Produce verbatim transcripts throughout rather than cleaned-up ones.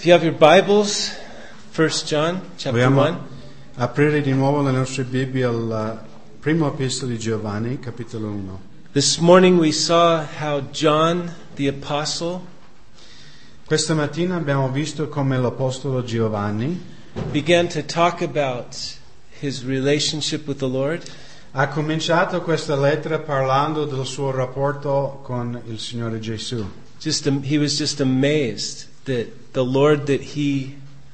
If you have your Bibles, First John, chapter Vogliamo one. aprire di nuovo le nostre Bibbie al primo epistola di Giovanni, capitolo uno. This morning we saw how John the Apostle Questa mattina abbiamo visto come l'apostolo Giovanni began to talk about his relationship with the Lord. ha cominciato questa lettera parlando del suo rapporto con il Signore Gesù. Just he was just amazed that the Lord that he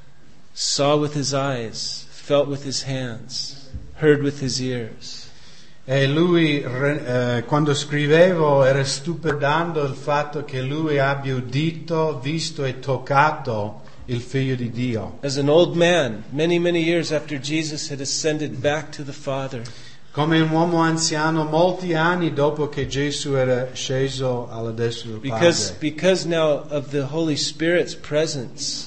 saw with his eyes, felt with his hands, heard with his ears. E lui, eh, quando scrivevo, era stupidando il fatto che lui abbia udito, visto e toccato il Figlio di Dio. As an old man, many, many years after Jesus had ascended back to the Father, Come un uomo anziano, molti anni dopo che Gesù era sceso alla destra del because, Padre. because now of the Holy Spirit's presence,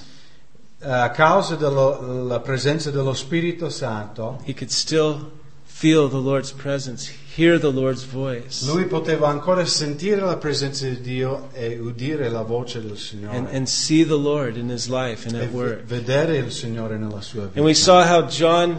A causa della presenza dello Spirito Santo, he could still feel the Lord's presence, hear the Lord's voice, lui poteva ancora sentire la presenza di Dio e udire la voce del Signore and, and see the Lord in his life and e at work. vedere il Signore nella sua vita. And we saw how John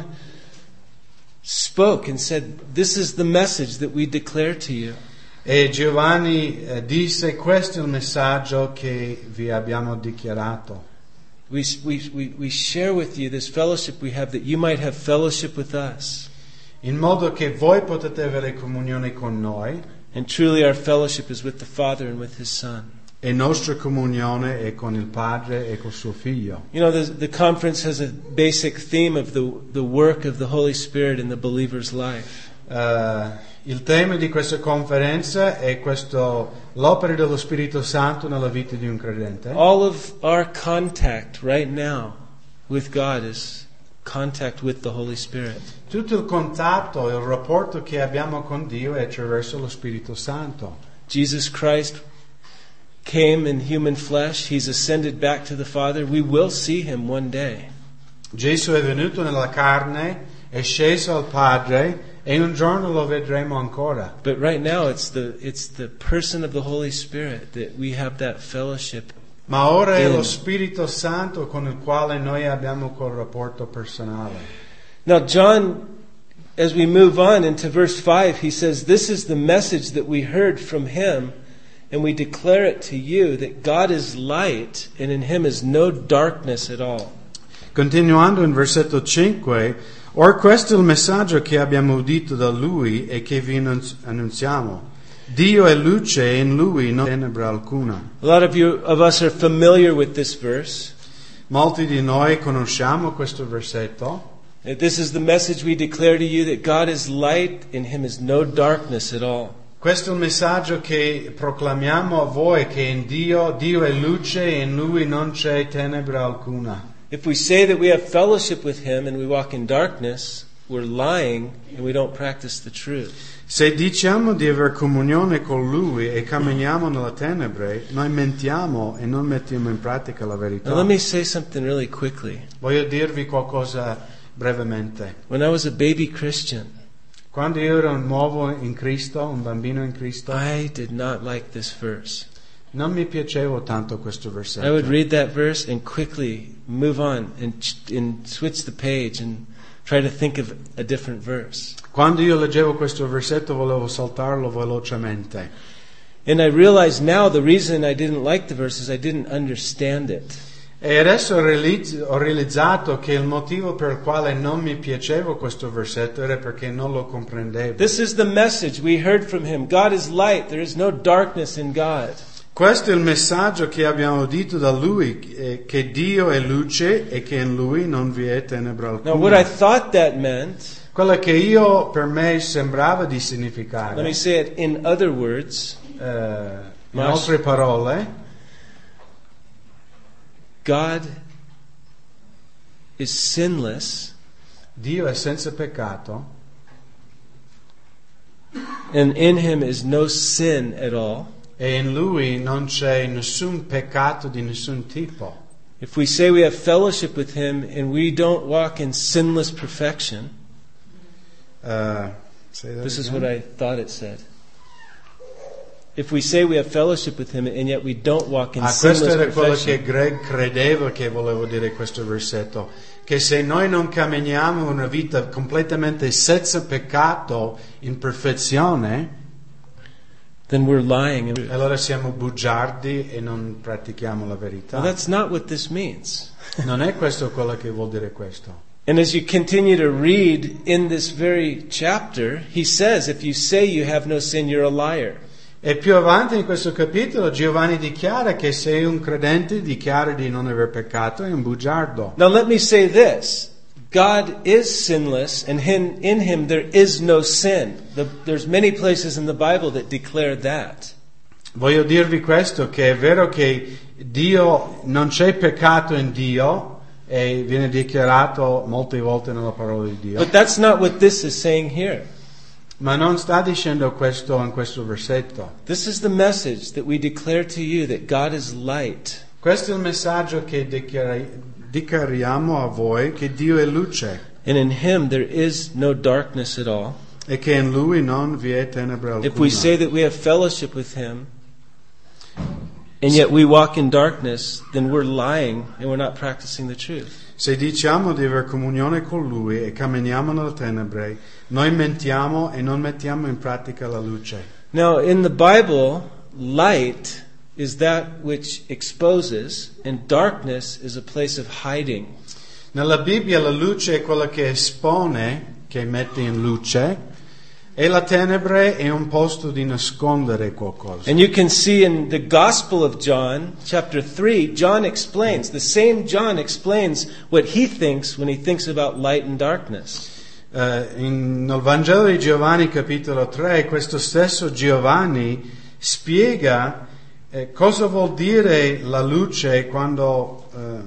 spoke and said, "This is the message that we declare to you." E Giovanni eh, disse: questo è il messaggio che vi abbiamo dichiarato. We, we, we, we share with you this fellowship we have, that you might have fellowship with us. In modo che voi potete avere comunione con noi, And truly our fellowship is with the Father and with His Son. e nostra comunione è con il Padre e col suo Figlio. You know, the, the conference has a basic theme of the, the work of the Holy Spirit in the believer's life. Uh, il tema di questa conferenza è questo, l'opera dello Spirito Santo nella vita di un credente. All of our contact right now with God is contact with the Holy Spirit. Tutto il contatto, il rapporto che abbiamo con Dio è attraverso lo Spirito Santo. Jesus Christ came in human flesh. He's ascended back to the Father. We will see Him one day. Gesù è venuto nella carne, è sceso al Padre e un giorno lo vedremo ancora. But right now it's the it's the person of the Holy Spirit that we have that fellowship. Ma ora è in. lo Spirito Santo con il quale noi abbiamo quel rapporto personale. Now John, as we move on into verse five, he says, "This is the message that we heard from Him, and we declare it to you, that God is light, and in Him is no darkness at all." Continuando in versetto cinque, or questo è il messaggio che abbiamo udito da Lui e che vi annunziamo. Dio è luce e in Lui non tenebra alcuna. A lot of you of us are familiar with this verse. Molti di noi conosciamo questo versetto. This is the message we declare to you, that God is light, in Him is no darkness at all. Questo è il messaggio che proclamiamo a voi, che in Dio, Dio è luce e in Lui non c'è tenebra alcuna. If we say that we have fellowship with Him and we walk in darkness, we're lying and we don't practice the truth. Se diciamo di aver comunione con Lui e camminiamo nella tenebre, noi mentiamo e non mettiamo in pratica la verità. Now let me say something really quickly. Voglio dirvi qualcosa brevemente. When I was a baby Christian, Quando io ero un nuovo in Cristo, un bambino in Cristo, I did not like this verse. non mi piaceva tanto questo versetto. I would read that verse and quickly move on and, and switch the page and try to think of a different verse. Quando io leggevo questo versetto volevo saltarlo velocemente. And I realize now the reason I didn't like the verse is I didn't understand it. E adesso ho realizzato che il motivo per il quale non mi piaceva questo versetto era perché non lo comprendevo. This is the message we heard from Him. God is light. There is no darkness in God. Questo è il messaggio che abbiamo udito da Lui, che Dio è luce e che in Lui non vi è tenebra alcuna. Now what I thought that meant, Quello che io per me sembrava di significare, let me say it in other words, uh, in altre parole, God is sinless, Dio è senza peccato and in Him is no sin at all. e in Lui non c'è nessun peccato di nessun tipo. If we say we have fellowship with Him and we don't walk in sinless perfection, Uh, say that this is again? what I thought it said. if we say we have fellowship with him and yet we don't walk in Ah, questo sinless era quello che perfection, Greg credeva che volevo dire questo versetto, che se noi non camminiamo una vita completamente senza peccato in perfezione, then we're lying. allora siamo bugiardi e non pratichiamo la verità. Well, that's not what this means. Non è questo quello che vuol dire questo. And as you continue to read in this very chapter, he says, if you say you have no sin, you're a liar. E più avanti in questo capitolo Giovanni dichiara che se un credente dichiara di non aver peccato è un bugiardo. Now let me say this. God is sinless, and in, in him there is no sin. The, there's many places in the Bible that declare that. Voglio dirvi questo, che è vero che Dio, non c'è peccato in Dio, e viene dichiarato molte volte nella parola di Dio. But that's not what this is saying here. Ma non sta dicendo questo in questo versetto. This is the message that we declare to you, that God is light. Questo è il messaggio che dichiari- dichiariamo a voi, che Dio è luce And in him there is no darkness at all. e che in Lui non vi è tenebra alcuna. If we say that we have fellowship with him, and yet we walk in darkness, then we're lying and we're not practicing the truth. Se diciamo di aver comunione con Lui e camminiamo nelle tenebre, noi mentiamo e non mettiamo in pratica la luce. Now, in the Bible, light is that which exposes, and darkness is a place of hiding. Nella Bibbia la luce è quella che espone, che mette in luce, e la tenebre è un posto di nascondere qualcosa. And you can see in the Gospel of John, chapter three, John explains, the same John explains what he thinks when he thinks about light and darkness. Uh, in, nel Vangelo di Giovanni capitolo tre, questo stesso Giovanni spiega eh, cosa vuol dire la luce quando, uh,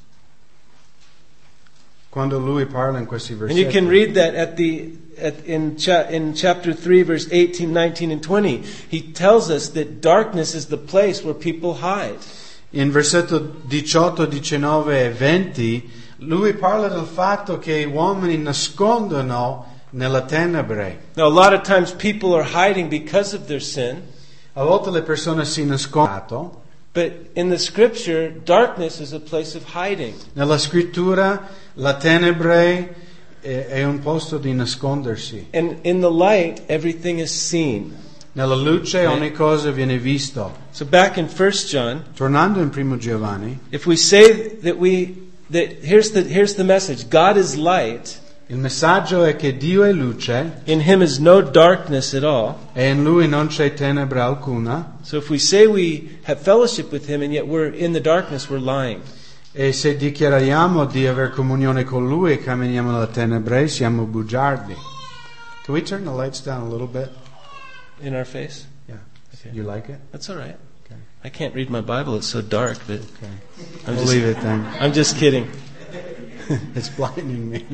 quando lui parla in questi And versetti. you can read that at the at, in cha- in chapter three, verse eighteen, nineteen, and twenty. He tells us that darkness is the place where people hide. In versetto diciotto, diciannove e venti, lui parla del fatto che gli uomini nascondono nella tenebre. Now, a lot of times people are hiding because of their sin, A volte le persone si nascondono. but in the Scripture, darkness is a place of hiding. Nella scrittura la tenebre è, è un posto di nascondersi. And in the light, everything is seen. Nella luce ogni cosa viene visto. So back in First John, Tornando in primo Giovanni, if we say that we that here's the here's the message: God is light. il messaggio è che Dio è luce In him is no darkness at all. e in Lui non c'è tenebra alcuna. So if we say we have fellowship with him and yet we're in the darkness, we're lying. E se dichiariamo di aver comunione con Lui e camminiamo nella tenebre, siamo bugiardi. Can we turn the lights down a little bit? In our face? Yeah. Okay. You like it? That's all right. Okay. I can't read my Bible, it's so dark, but Okay. I'm We'll just, leave it then. I'm just kidding. It's blinding me.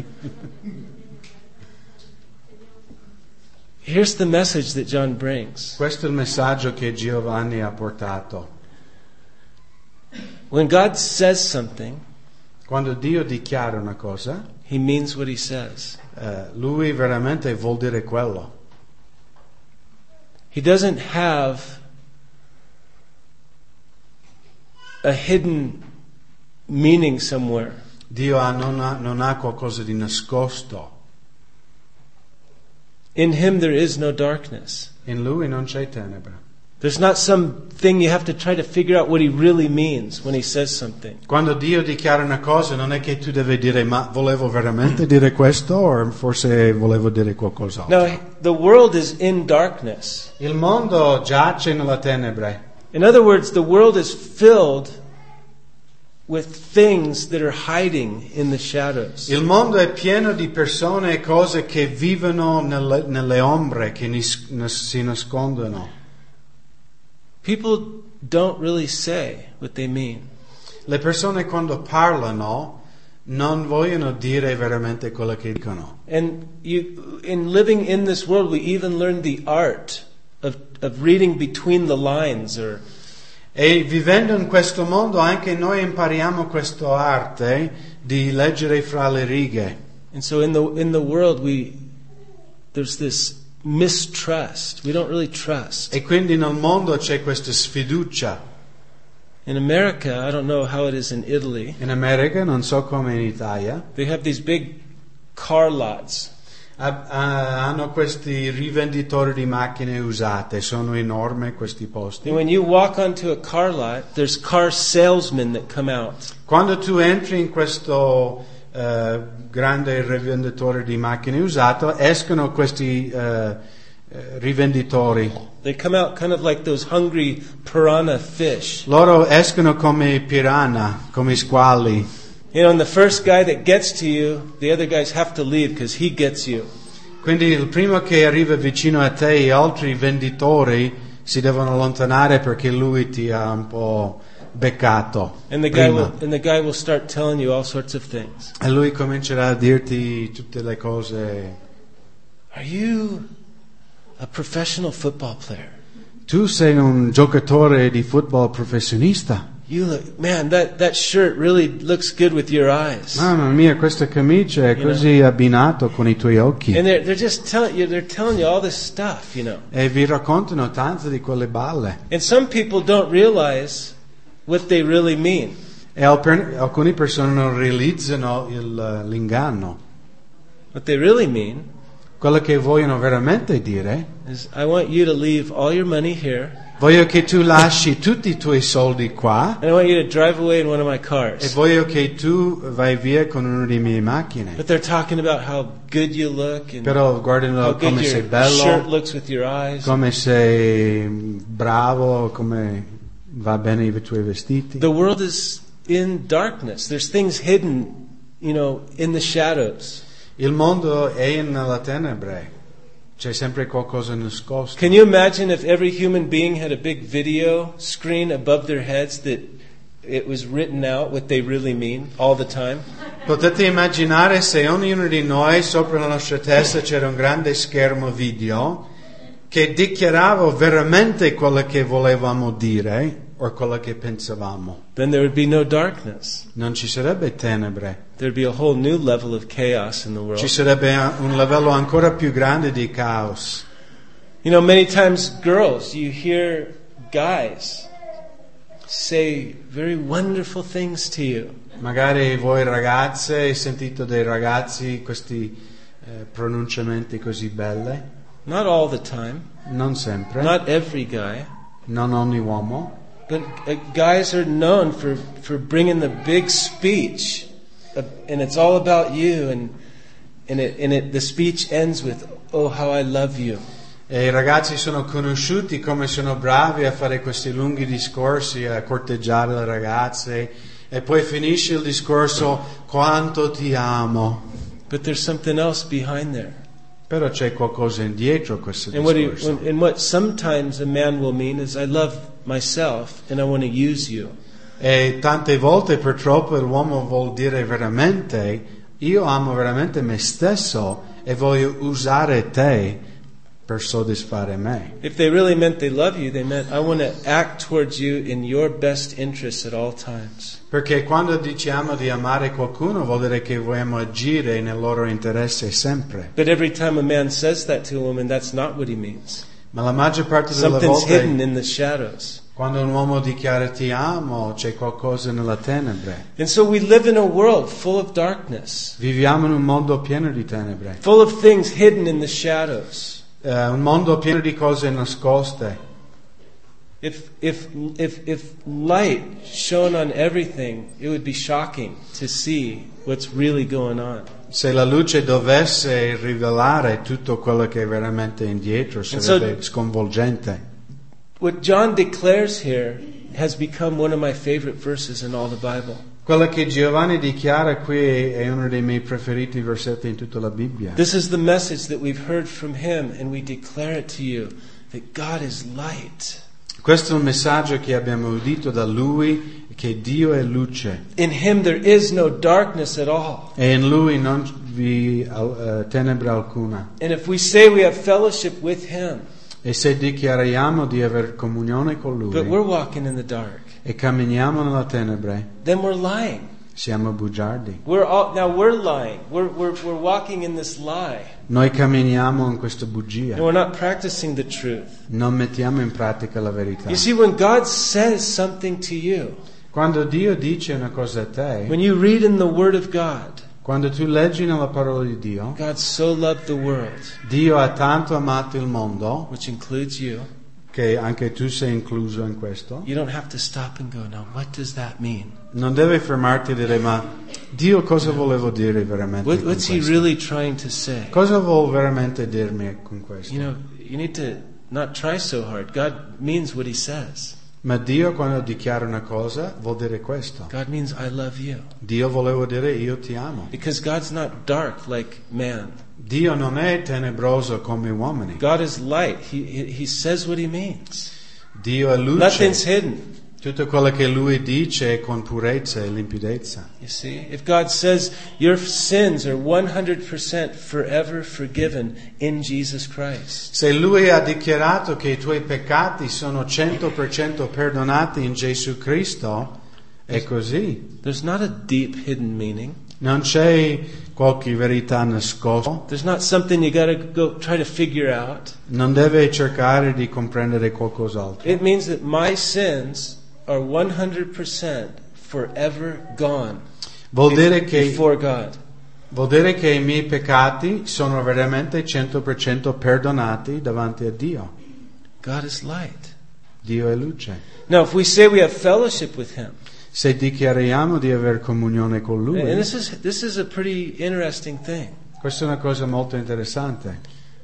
Here's the message that John brings. Questo è il messaggio che Giovanni ha portato. When God says something, Quando Dio dichiara una cosa, he means what he says. eh, Lui veramente vuol dire quello. He doesn't have a hidden meaning somewhere. Dio ha, non, ha, non ha qualcosa di nascosto. In him there is no darkness. In Lui non c'è tenebra. There's not some thing you have to try to figure out what he really means when he says something. Quando Dio dichiara una cosa non è che tu devi dire ma volevo veramente dire questo o forse volevo dire qualcos'altro. Now, the world is in darkness. Il mondo giace nella tenebre. In other words, the world is filled with things that are hiding in the shadows. Il mondo è pieno di persone e cose che vivono nelle, nelle ombre, che nis, nas, si nascondono. People don't really say what they mean. Le persone quando parlano non vogliono dire veramente quello che dicono. And you, in living in this world, we even learn the art of, of reading between the lines. Or E vivendo in questo mondo anche noi impariamo questa arte di leggere fra le righe. and so in the in the world, we there's this mistrust. We don't really trust. E quindi nel mondo c'è questa sfiducia. In America, I don't know how it is in Italy. In America, non so come in Italia, They have these big car lots. ha- ha- hanno questi rivenditori di macchine usate, sono enormi questi posti. And when you walk onto a car lot, there's car salesmen that come out. Quando tu entri in questo eh, grande rivenditore di macchine usate, escono questi eh, eh, rivenditori. They come out kind of like those hungry piranha fish. Loro escono come piranha, come squali. You know, and the first guy that gets to you, the other guys have to leave because he gets you. Quindi il primo che arriva vicino a te, gli altri venditori si devono allontanare perché lui ti ha un po' beccato And the guy prima. will, and the guy will start telling you all sorts of things. E lui comincerà a dirti tutte le cose. Are you a professional football player? Tu sei un giocatore di football professionista? You look, man, that, that shirt really looks good with your eyes. Mamma mia, questa camicia è You così abbinato con i tuoi occhi. And they're, they're just telling you, they're telling you all this stuff, you know. E vi raccontano tante di quelle balle. And some people don't realize what they really mean. E alper- alcune persone non realizzano il- l'inganno. What they really mean Quello che vogliono veramente dire, is, I want you to leave all your money here, voglio che tu lasci tutti i tuoi soldi qua and I want you to drive away in one of my e cars. voglio che tu vai via con una delle mie macchine. But they're talking about how good you look and Però guardano how good come sei your shirt bello, looks with your eyes. come sei bravo, come va bene i tuoi vestiti. The world is in darkness. There's things hidden, you know, in the shadows. Il mondo è nella tenebre, c'è sempre qualcosa nascosto. Can you imagine if every human being had a big video screen above their heads that it was written out what they really mean all the time? Potete immaginare se ognuno di noi sopra la nostra testa c'era un grande schermo video che dichiarava veramente quello che volevamo dire o quello che pensavamo. Then there would be no darkness. Non ci sarebbe tenebre, There'd be a whole new level of chaos in the world. ci sarebbe un livello ancora più grande di caos. You know, many times girls, you hear guys say very wonderful things to you. Magari voi ragazze hai sentito dei ragazzi questi eh, pronunciamenti così belli, Not all the time, non sempre, not every guy, non ogni uomo, but uh, guys are known for, for bringing the big speech, uh, and it's all about you, and and it and it the speech ends with, "Oh, how I love you." e i ragazzi sono conosciuti come sono bravi a fare questi lunghi discorsi, a corteggiare le ragazze, e poi finisce il discorso quanto ti amo. But there's something else behind there. Però c'è qualcosa indietro a questo And what, he, discorso. when, and what sometimes a man will mean is, I love myself and I want to use you. E tante volte purtroppo l'uomo vuol dire veramente, io amo veramente me stesso e voglio usare te per soddisfare me. If they really meant they love you, they meant, I want to act towards you in your best interests at all times. Perché quando diciamo di amare qualcuno vuol dire che vogliamo agire nel loro interesse sempre. But every time a man says that to a woman, that's not what he means. Ma la maggior parte delle Something's hidden volte in the shadows. quando un uomo dichiara ti amo c'è qualcosa nella tenebre. And so we live in a world full of darkness, Viviamo in un mondo pieno di tenebre, full of things hidden in the shadows. Eh, un mondo pieno di cose nascoste. If, if, if, if light shone on everything, it would be shocking to see what's really going on. Se la luce dovesse rivelare tutto quello che è veramente indietro sarebbe sconvolgente. What John declares here has become one of my favorite verses in all the Bible. Quello che Giovanni dichiara qui è uno dei miei preferiti versetti in tutta la Bibbia. This is the message that we've heard from him, and we declare it to you, that God is light. Questo è il messaggio che abbiamo udito da Lui, che Dio è luce. In him there is no darkness at all. E in Lui non vi uh, tenebra alcuna. And if we say we have fellowship with him, E se dichiariamo di aver comunione con but Lui we're walking in the dark, e camminiamo nella tenebre, then we're lying. Siamo bugiardi. We're all, now we're lying. We're, we're, we're walking in this lie. Noi camminiamo in questa bugia. And we're not practicing the truth. Non mettiamo in pratica la verità. You see, when God says something to you, Quando Dio dice una cosa a te, when you read in the Word of God, quando tu leggi nella parola di Dio, God so loved the world, Dio ha tanto amato il mondo, which includes you, che anche tu sei incluso in questo. you don't have to stop and go, now what does that mean? Non devi fermarti e dire, ma Dio cosa volevo dire veramente What, con what's He questo? really trying to say? Cosa vuol veramente dirmi con questo? You know, you need to not try so hard. God means what He says. Ma Dio quando dichiara una cosa vuol dire questo. God means I love you. Dio voleva dire io ti amo. Because God's not dark like man. Dio non è tenebroso come uomini. God is light. He, he, he says what He means. Dio è luce. Nothing's hidden. Tutto quello che Lui dice è con purezza e limpidezza. You see, if God says your sins are one hundred percent forever forgiven in Jesus Christ, Se Lui ha dichiarato che i tuoi peccati sono cento per cento perdonati in Gesù Cristo, è così. there's not a deep hidden meaning. Non c'è qualche verità nascosta. There's not something you got to go try to figure out. Non deve cercare di comprendere qualcos'altro. It means that my sins are one hundred percent forever gone Vuol dire che before God. Vuol dire che i miei peccati sono veramente cento per cento perdonati davanti a Dio. God is light. Dio è luce. Now, if we say we have fellowship with Him, Se dichiariamo di avere comunione con Lui, and this is this is a pretty interesting thing. questa è una cosa molto interessante.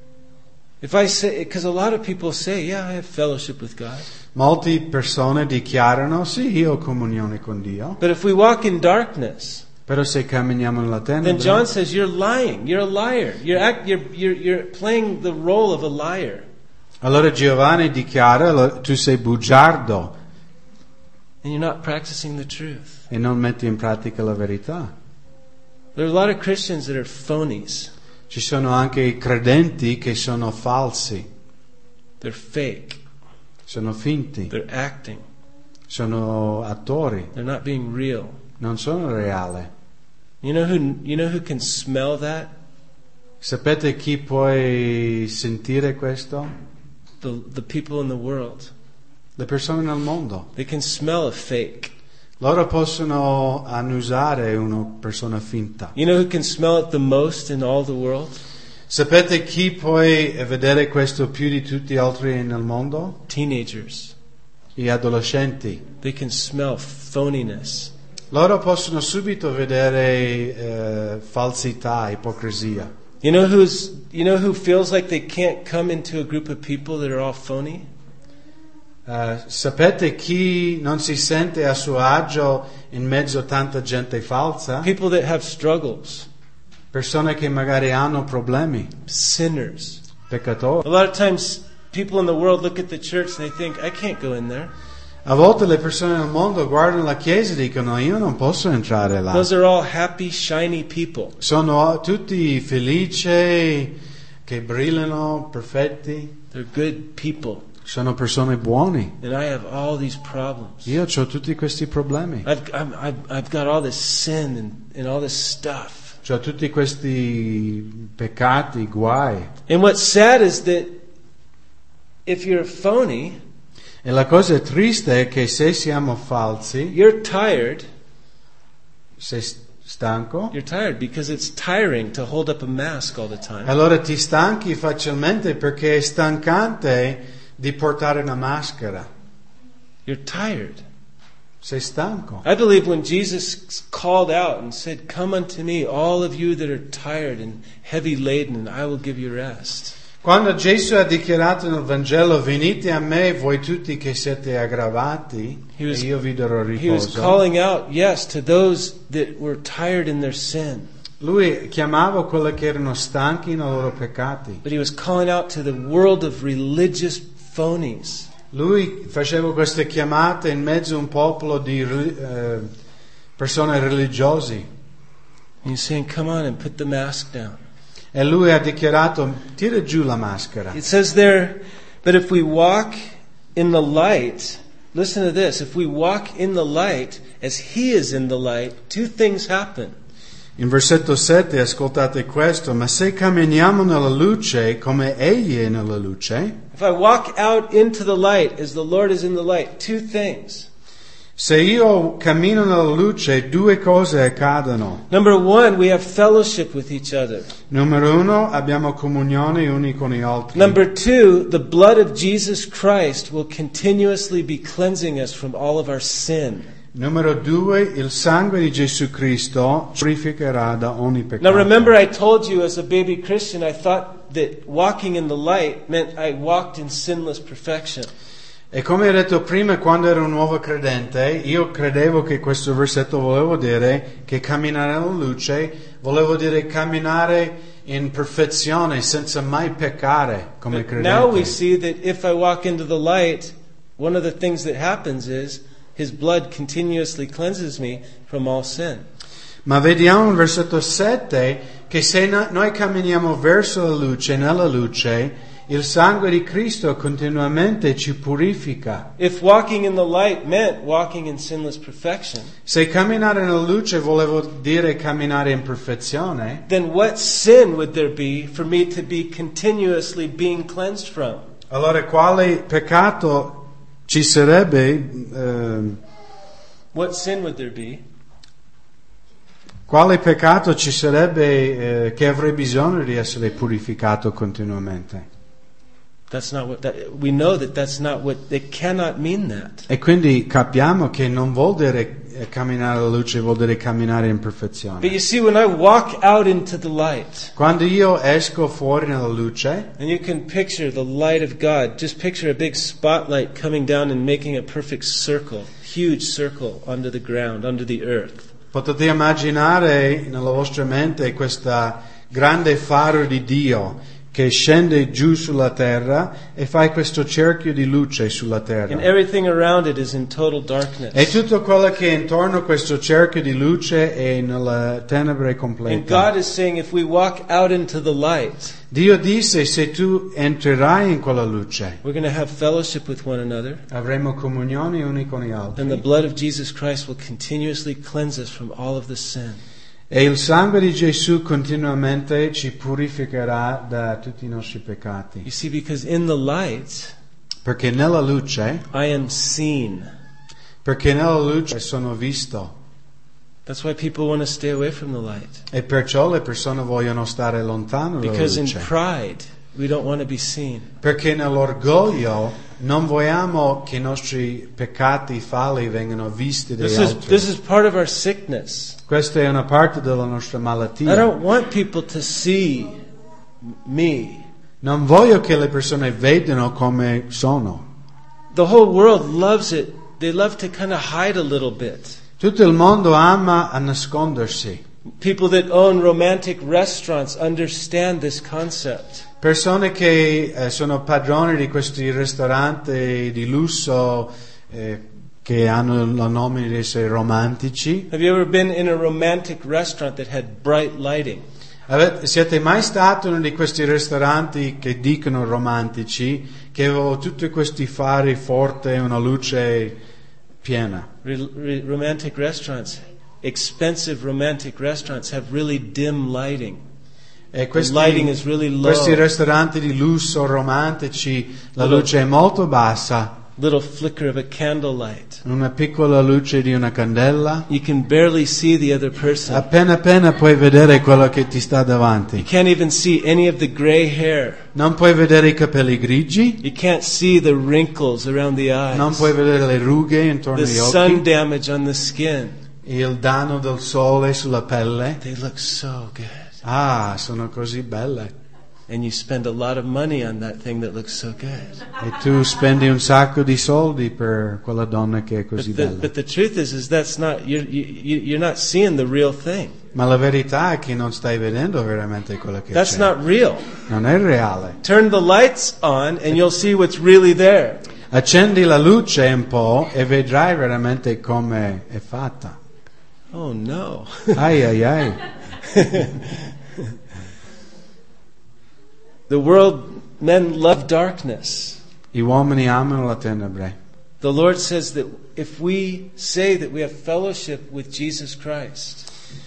If I say, because a lot of people say, yeah, I have fellowship with God. Molte persone dichiarano, sì, io ho comunione con Dio, But if we walk in darkness, però se camminiamo nella then tenebra, John says you're lying. You're a liar. You're act, you're, you're you're playing the role of a liar, allora Giovanni dichiara, tu sei bugiardo and you're not practicing the truth. e non metti in pratica la verità. There are a lot of Christians that are phonies. Ci sono anche i credenti che sono falsi, They're fake. sono finti, They're acting. sono attori, They're not being real. non sono reali. You know who you know who can smell that? Sapete chi può sentire questo? The the people in the world. Le persone nel mondo. They can smell a fake. Loro possono annusare una persona finta. You know who can smell it the most in all the world? Sapete chi può vedere questo più di tutti gli altri nel mondo? Teenagers. Gli adolescenti. They can smell phoniness. Loro possono subito vedere eh, falsità, ipocrisia. You know who's you know who feels like they can't come into a group of people that are all phony? Uh, sapete chi non si sente a suo agio in mezzo a tanta gente falsa? People that have struggles, Persone che magari hanno problemi, sinners. peccatori. A lot of times people in the world look at the church and they think, I can't go in there. A volte le persone nel mondo guardano la chiesa e dicono io non posso entrare là. Those are all happy, shiny people. Sono tutti felici, che brillano, perfetti. They're good people. Sono persone buone. And I have all these problems. Io ho tutti questi problemi. I've, I'm, I've, I've got all this sin and, and all this stuff. Ho tutti questi peccati, guai. And what's sad is that if you're phony, E la cosa triste è che se siamo falsi, you're tired. sei stanco, You're tired because it's tiring to hold up a mask all the time. allora ti stanchi facilmente perché è stancante di portare una maschera. You're tired. Sei stanco. I believe when Jesus called out and said, "Come unto me, all of you that are tired and heavy laden, and I will give you rest." Quando Gesù ha dichiarato nel Vangelo, venite a me voi tutti che siete aggravati He was- e io vi darò He was riposo. calling out, yes, to those that were tired in their sin. Lui chiamava quelli che erano stanchi nei loro peccati. But he was calling out to the world of religious phonies. Lui faceva queste chiamate in mezzo a un popolo di eh, persone religiose. And he's saying, come on and put the mask down. E lui ha dichiarato, tira giù la maschera. It says there, but if we walk in the light listen to this. If we walk in the light as He is in the light, two things happen. In versetto sette ascoltate questo, ma se camminiamo nella luce come Egli è nella luce, If I walk out into the light as the Lord is in the light, two things. se io cammino nella luce, due cose accadono. Number one, we have fellowship with each other. Numero uno, abbiamo comunione uni con gli altri. Number two, the blood of Jesus Christ will continuously be cleansing us from all of our sin. Numero due, il sangue di Gesù Cristo purificherà da ogni peccato. Now remember, I told you as a baby Christian, I thought that walking in the light meant I walked in sinless perfection. E come ho detto prima, quando ero un nuovo credente, io credevo che questo versetto volevo dire che camminare nella luce, volevo dire camminare in perfezione senza mai peccare come But credente. now we see that if I walk into the light, one of the things that happens is His blood continuously cleanses me from all sin. Ma vediamo in versetto sette che se no- noi camminiamo verso la luce, nella luce, il sangue di Cristo continuamente ci purifica. If walking in the light meant walking in sinless perfection, Se camminare nella luce volevo dire camminare in perfezione, then what sin would there be for me to be continuously being cleansed from? allora quale peccato ci sarebbe, ehm, What sin would there be quale peccato ci sarebbe eh, che avrei bisogno di essere purificato continuamente? That's not what that, we know that that's not what it cannot mean that. E quindi capiamo che non vuol dire eh, camminare alla luce, vuol dire camminare in perfezione. But you see, when I walk out into the light, Quando io esco fuori nella luce, and you can picture the light of God, just picture a big spotlight coming down and making a perfect circle, huge circle under the ground, under the earth. potete immaginare nella vostra mente questa grande faro di Dio che scende giù sulla terra e fai questo cerchio di luce sulla terra. And everything around it is in total darkness. E tutto quello che è intorno a questo cerchio di luce è nella tenebre And completa. God is saying, if we walk out into the light, Dio disse, se tu entrerai in quella luce, we're going to have fellowship with one another, avremo comunione uni con gli and the altri. blood of Jesus Christ will continuously cleanse us from all of the sin. E il sangue di Gesù continuamente ci purificherà da tutti i nostri peccati. You see, because in the light, Perché nella luce, I am seen. perché nella luce sono visto. That's why people want to stay away from the light. E perciò le persone vogliono stare lontano dalla Because in luce. pride, we don't want to be seen. Perché nell'orgoglio non vogliamo che i nostri peccati falli vengano visti dagli This is, altri. this is part of our sickness. Questa è una parte della nostra I malattia. don't want people to see me. Non voglio che le persone vedano come sono. The whole world loves it. They love to kind of hide a little bit. Tutto il mondo ama a nascondersi. People that own romantic restaurants understand this concept. Persone che eh, sono padroni di questi ristoranti di lusso eh, che hanno il nome di essere romantici. Have you ever been in a romantic restaurant that had bright lighting? Avete, siete mai stati in uno di questi ristoranti che dicono romantici, che avevano tutti questi fari forti e una luce piena? Re- re- romantic restaurants, expensive romantic restaurants have really dim lighting. E questi, The lighting is really low. questi ristoranti di lusso romantici, la Little- luce è molto bassa, Little flicker of a candlelight. una piccola luce di una candela. You can barely see the other person. Appena appena puoi vedere quello che ti sta You davanti. can't even see any of the gray hair. Non puoi vedere i capelli grigi, You can't see the wrinkles around the non puoi eyes. vedere le rughe intorno The agli sun occhi, damage on the skin. il danno del sole sulla pelle. They look so good. Ah, sono così belle. And you spend a lot of money on that thing that looks so good. E tu spendi un sacco di soldi per quella donna che è But così the, bella. but the truth is, is that's not, you're, you, you're not seeing the real thing. Ma la verità è che non stai vedendo veramente quello che That's c'è. not real. Non è reale. Turn the lights on and you'll see what's really there. Accendi la luce un po' e vedrai veramente come è fatta. Oh no. Ai ai ai. The world, men love darkness. I uomini amano la tenebre. The Lord says that if we say that we have fellowship with Jesus Christ,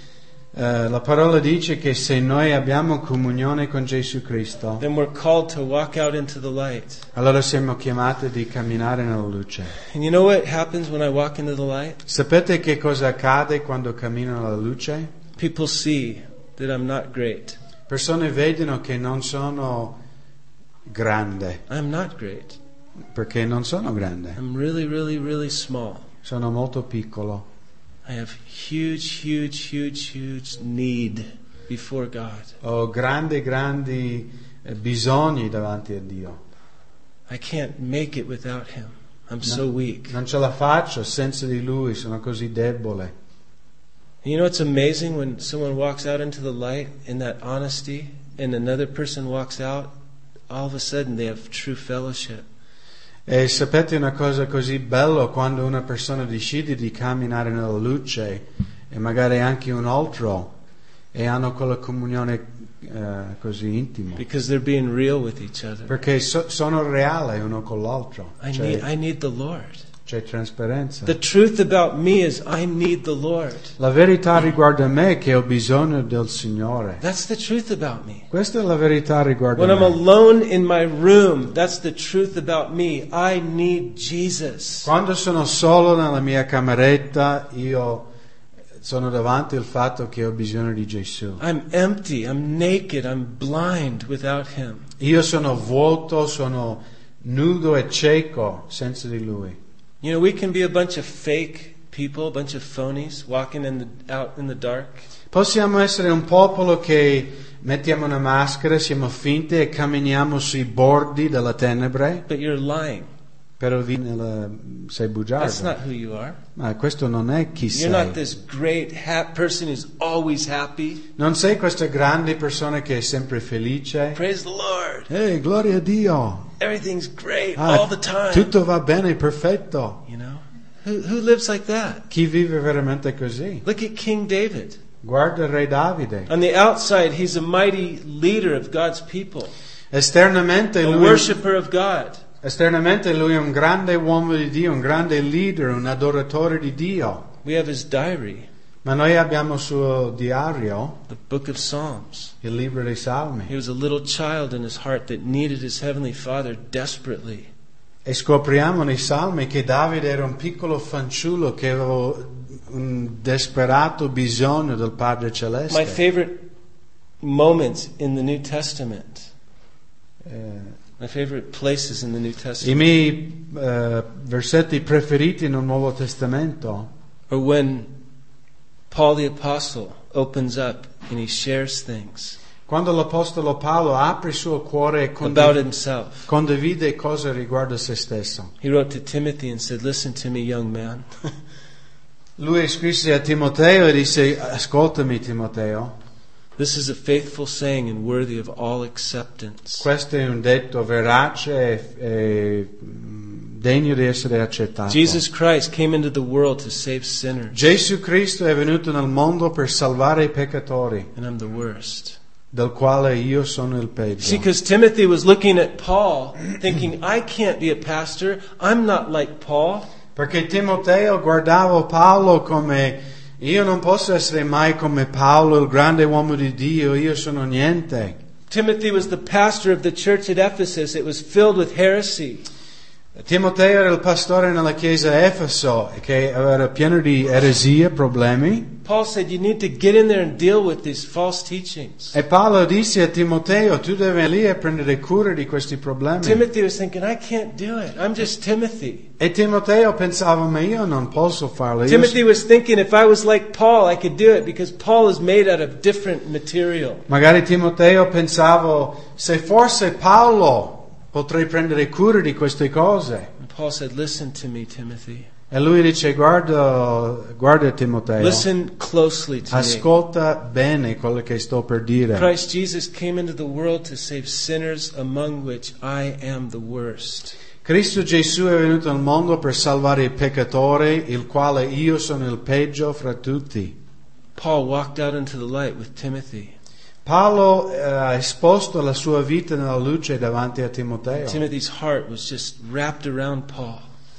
Uh, la parola dice che se noi abbiamo comunione con Gesù Cristo, then we're called to walk out into the light. allora siamo chiamati di camminare nella luce. And you know what happens when I walk into the light? Sapete che cosa accade quando cammino nella luce? People see that I'm not great. Persone vedono che non sono grande, I'm not great. perché non sono grande, I'm really, really, really small. sono molto piccolo. I have huge, huge, huge, huge need before God. Ho grandi, grandi eh, bisogni davanti a Dio. I can't make it without Him. I'm so weak. Non ce la faccio senza di Lui, sono così debole. You know, it's amazing when someone walks out into the light in that honesty and another person walks out, all of a sudden they have true fellowship. E sapete una cosa così bella quando una persona decide di camminare nella luce e magari anche un altro e hanno quella comunione uh, così intima. Because they're being real with each other. Perché so, sono reali uno con l'altro. I C'è, need, I need the Lord. c'è trasparenza. The truth about me is I need the Lord. La verità riguarda me che ho bisogno del Signore. That's the truth about me. Questa è la verità riguardo When I'm me. alone in my room, that's the truth about me. I need Jesus. Quando sono solo nella mia cameretta, io sono davanti al fatto che ho bisogno di Gesù. I'm empty, I'm naked, I'm blind without Him. Io sono vuoto, sono nudo e cieco senza di Lui. You know, we can be a bunch of fake people, a bunch of phonies walking in the, out in the dark. Possiamo essere un popolo che mettiamo una maschera, siamo finti e camminiamo sui bordi della tenebre, But you're lying. però vi nella, sei bugiardo. That's not who you are. Ma questo non è chi You're not sei. this great ha- person who's always happy. Non sei questa grande persona che è sempre felice. Praise the Lord. Ehi, gloria a Dio! Everything's great Ah, all the time. tutto va bene, perfetto. You know? Who, who lives like that? Chi vive veramente così? Look at King David. Guarda il re Davide. On the outside, he's a mighty leader of God's people, Esternamente a lui, worshiper of God. esternamente lui è un grande uomo di Dio, un grande leader, un adoratore di Dio. We have his diary, Ma noi abbiamo il suo diario, the book of Psalms. il libro dei Salmi. He was a little child in his heart that needed his heavenly Father desperately. E scopriamo nei Salmi che Davide era un piccolo fanciullo che aveva un disperato bisogno del Padre Celeste. My favorite moments in the New Testament, Eh, my favorite places in the New I Testament, miei eh, versetti preferiti nel Nuovo Testamento are when Paul the Apostle opens up and he shares things quando l'Apostolo Paolo apre il suo cuore e about condiv- himself. condivide cose riguardo se stesso. He wrote to Timothy and said, "Listen to me, young man. Lui scrisse a Timoteo e disse: ascoltami Timoteo, This is a faithful saying and worthy of all acceptance. questo è un detto verace e, e mm, degno di essere accettato. Jesus Christ came into the world to save sinners, Gesù Cristo è venuto nel mondo per salvare i peccatori, and I'm the worst." del quale io sono il peggio. See, because Timothy was looking at Paul, thinking, I can't be a pastor. I'm not like Paul. Perché Timoteo guardava Paolo come: io non posso essere mai come Paolo, il grande uomo di Dio, io sono niente. Timothy was the pastor of the church at Ephesus. It was filled with heresy. Timoteo era il pastore nella chiesa Efeso che era pieno di eresie, problemi. Paul said, you need to get in there and deal with these false teachings. E Paolo disse a Timoteo: tu devi lì e prendere cura di questi problemi. Timothy was thinking, I can't do it. I'm just Timothy. E Timoteo pensava: ma io non posso farlo. Io Timothy was thinking, if I was like Paul, I could do it because Paul is made out of different material. Magari Timoteo pensava: se forse Paolo potrei prendere cura di queste cose. And Paul said, listen to me, Timothy. E lui dice: guarda, guarda Timoteo, Listen closely to me. ascolta bene quello che sto per dire. Christ Jesus came into the world to save sinners, among which I am the worst. Cristo Gesù è venuto al mondo per salvare i peccatori, il quale io sono il peggio fra tutti. Paul walked out into the light with Timothy. Paolo eh, ha esposto la sua vita nella luce davanti a Timoteo. Timothy's heart was just wrapped around Paul.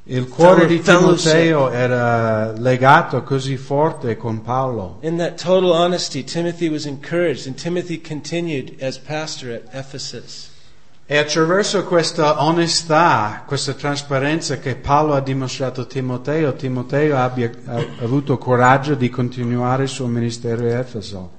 Il cuore fellow di fellowship. Timoteo era legato così forte con Paolo. In that total honesty, Timothy was encouraged, and Timothy continued as pastor at Ephesus. E attraverso questa onestà, questa trasparenza che Paolo ha dimostrato a Timoteo, Timoteo abbia ha avuto coraggio di continuare il suo ministero a Efeso.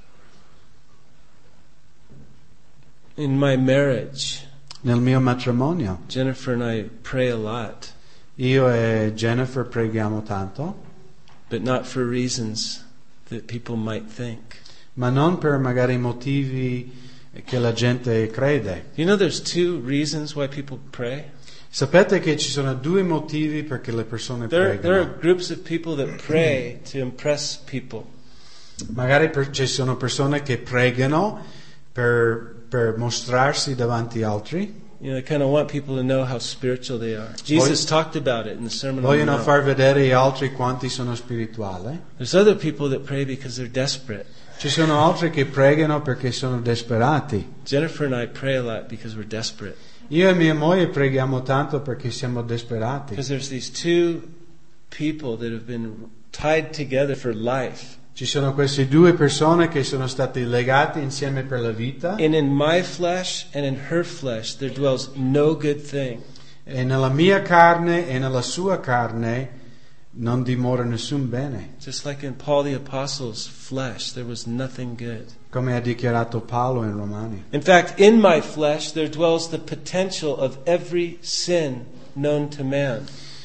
In my marriage, Nel mio matrimonio, Jennifer and I pray a lot, io e Jennifer preghiamo tanto, but not for reasons that people might think. ma non per magari motivi che la gente crede. You know there's two reasons why people pray? Sapete che ci sono due motivi perché le persone There, there are pregano. groups of people that pray to impress people. Magari per- ci sono persone che pregano per, per mostrarsi davanti a altri. You know, they kind of want people to know how spiritual they are. Jesus talked about it in the Sermon on the Vogliono Mount. far vedere agli altri quanti sono spirituali. There's other people that pray because they're desperate. Ci sono altri che pregano perché sono disperati. Jennifer and I pray a lot because we're desperate. Io e mia moglie preghiamo tanto perché siamo disperati. Because there's these two people that have been tied together for life. Ci sono queste due persone che sono state legate insieme per la vita. And in my flesh and in her flesh there dwells no good thing. E nella mia carne e nella sua carne non dimora nessun bene. Just like in Paul the Apostle's flesh, there was nothing good. Come ha dichiarato Paolo in Romani. In fact, in my flesh there dwells the potential of every sin known to man.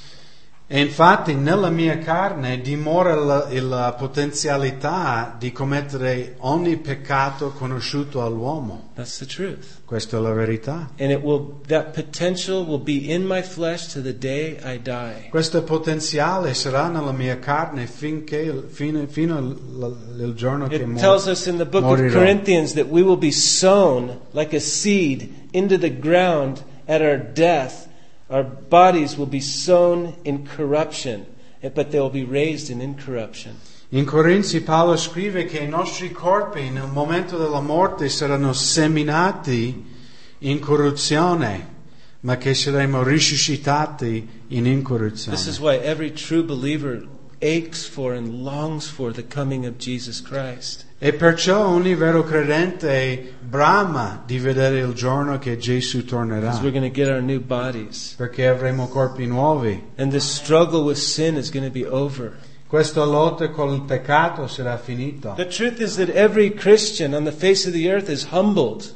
E infatti nella mia carne dimora la, la potenzialità di commettere ogni peccato conosciuto all'uomo. That's the truth. Questa è la verità. And it will, that potential will be in my flesh to the day I die. Questo potenziale sarà nella mia carne finché, fino, fino al, al giorno che It mo- tells us in the book of morirò. Corinthians that we will be sown like a seed into the ground at our death. Our bodies will be sown in corruption, but they will be raised in incorruption. In Corinzi Paolo scrive che i nostri corpi nel momento della morte saranno seminati in corruzione, ma che saremo risuscitati in incorruzione. This is why every true believer aches for and longs for the coming of Jesus Christ. E perciò ogni vero credente brama di vedere il giorno che Gesù tornerà, Because we're going to get our new bodies. perché avremo corpi nuovi. And this struggle with sin is going to be over. Questa lotta con il peccato sarà finita. The truth is that every Christian on the face of the earth is humbled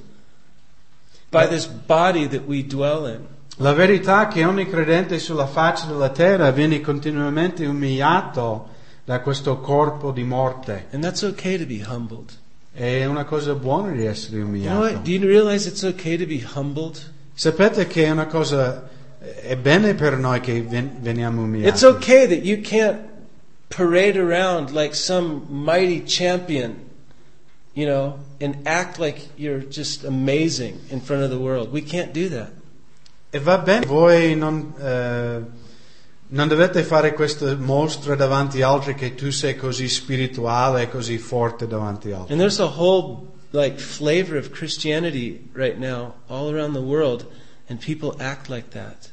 by this body that we dwell in. La verità è che ogni credente sulla faccia della terra viene continuamente umiliato da questo corpo di morte. And that's okay to be humbled. È una cosa buona di essere You know umiliato. what? Do you realize it's okay to be humbled? Sapete che è una cosa, è bene per noi che ven- veniamo umiliati. It's okay that you can't parade around like some mighty champion, you know, and act like you're just amazing in front of the world. We can't do that. E va bene, voi non, eh, non dovete fare questa mostra davanti a altri che tu sei così spirituale e così forte davanti a altri. And there's a whole like flavor of Christianity right now all around the world, and people act like that.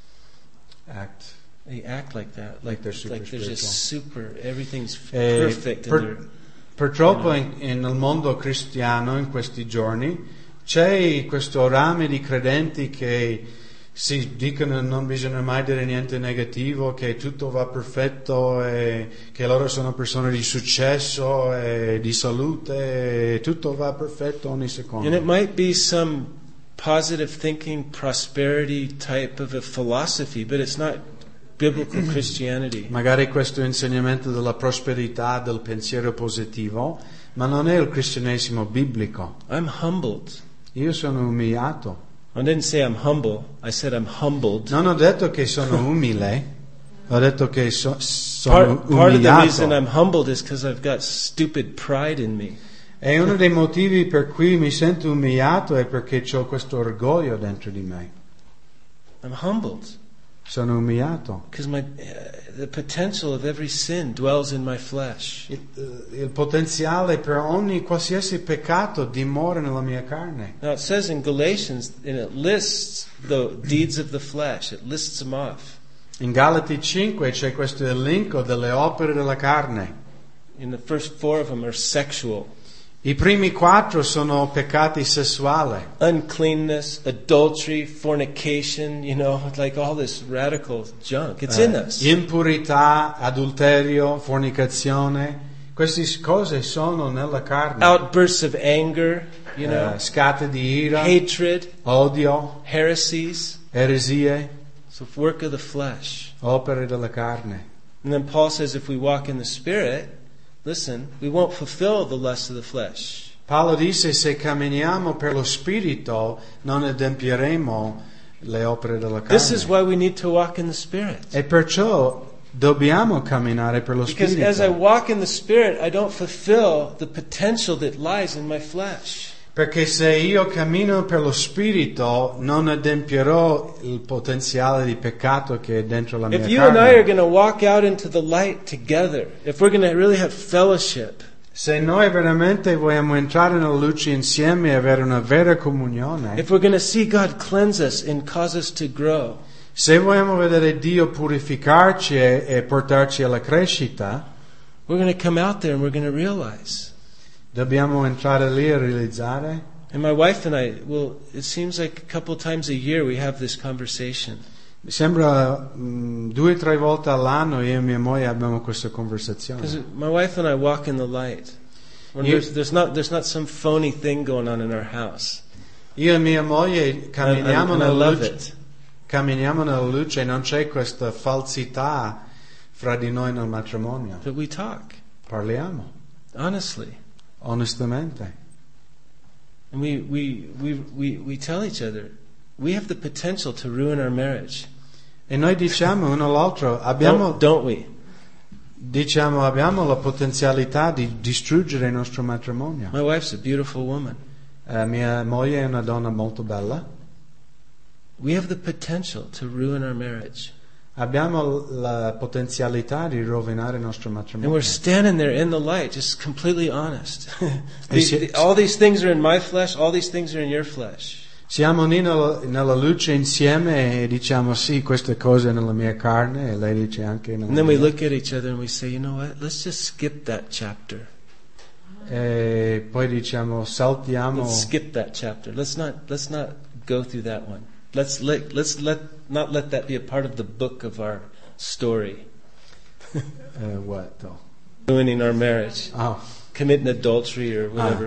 Act. They act like that, like, they're super like they're just super. Everything's Eh, perfect. per- and they're, purtroppo in, in- nel mondo cristiano in questi giorni c'è questo rame di credenti che si dicono non bisogna mai dire niente negativo, che tutto va perfetto e che loro sono persone di successo e di salute e tutto va perfetto ogni secondo. and it might be some positive thinking, prosperity type of a philosophy, but it's not biblical Christianity. Magari questo insegnamento della prosperità, del pensiero positivo, ma non è il cristianesimo biblico. I'm humbled. Io sono umiliato. I didn't say I'm humble. I said I'm humbled. Non ho detto che sono umile, ho detto che so, sono Part, part of the reason umiliato. I'm humbled is because I've got stupid pride in me. E uno dei motivi per cui mi sento umiliato è perché ho questo orgoglio dentro di me. I'm humbled Sono umiliato. because my uh, the potential of every sin dwells in my flesh. Il, il potenziale per ogni qualsiasi peccato dimora nella mia carne. Now it says in Galatians, and it lists the deeds of the flesh. It lists them off. In Galati cinque c'è questo elenco delle opere della carne. And the first four of them are sexual. I primi quattro sono peccati sessuali. Uncleanness, adultery, fornication, you know, like all this radical junk. It's in us. Eh, impurità, adulterio, fornicazione, queste cose sono nella carne. Outbursts of anger, you know, Eh, scatte di ira, hatred, odio, heresies. eresie, So work of the flesh. opere della carne. And then Paul says if we walk in the Spirit, listen, we won't fulfill the lust of the flesh. Paolo disse se camminiamo per lo Spirito non adempieremo le opere della carne. This is why we need to walk in the Spirit. E perciò dobbiamo camminare per lo Because Spirito. as I walk in the Spirit, I don't fulfill the potential that lies in my flesh. Perché se io cammino per lo Spirito non adempierò il potenziale di peccato che è dentro la mia If you and I are carne. going to walk out into the light together, if we're going to really have fellowship, Se noi veramente vogliamo entrare nella luce insieme e avere una vera comunione, if we're going to see God cleanse us and cause us to grow, se vogliamo vedere Dio purificarci e, e portarci alla crescita, we're going to come out there and we're going to realize. dobbiamo entrare lì e realizzare. And my wife and I, well, it seems like a couple times a year we have this conversation. Mi sembra mh, due o tre volte all'anno io e mia moglie abbiamo questa conversazione. Because my wife and I walk in the light. When You- there's, there's not there's not some phony thing going on in our house. Io e mia moglie And, camminiamo and I nella love luce, it. camminiamo nella luce e non c'è questa falsità fra di noi nel matrimonio. But we talk, Parliamo, honestly. onestamente. And we, we, we, we, we tell each other, we have the potential to ruin our marriage. E noi diciamo uno all'altro, abbiamo, Don't, don't we? diciamo, abbiamo la potenzialità di distruggere il nostro matrimonio. My wife's a beautiful woman. Eh, mia moglie è una donna molto bella. We have the potential to ruin our marriage. Abbiamo la potenzialità di rovinare il nostro And matrimonio. we're standing there in the light, just completely honest. These- si- the- all these things are in my flesh, all these things are in your flesh. Siamo lì nella, nella luce insieme e diciamo sì, queste cose nella mia carne e lei dice anche nella And then we mia. look at each other and we say, you know what? Let's just skip that chapter. E poi diciamo saltiamo, Let's skip that chapter. Let's not let's not go through that one. Let's let let's let not let that be a part of the book of our story. eh, what though? Ruining our marriage, Oh. committing adultery or whatever.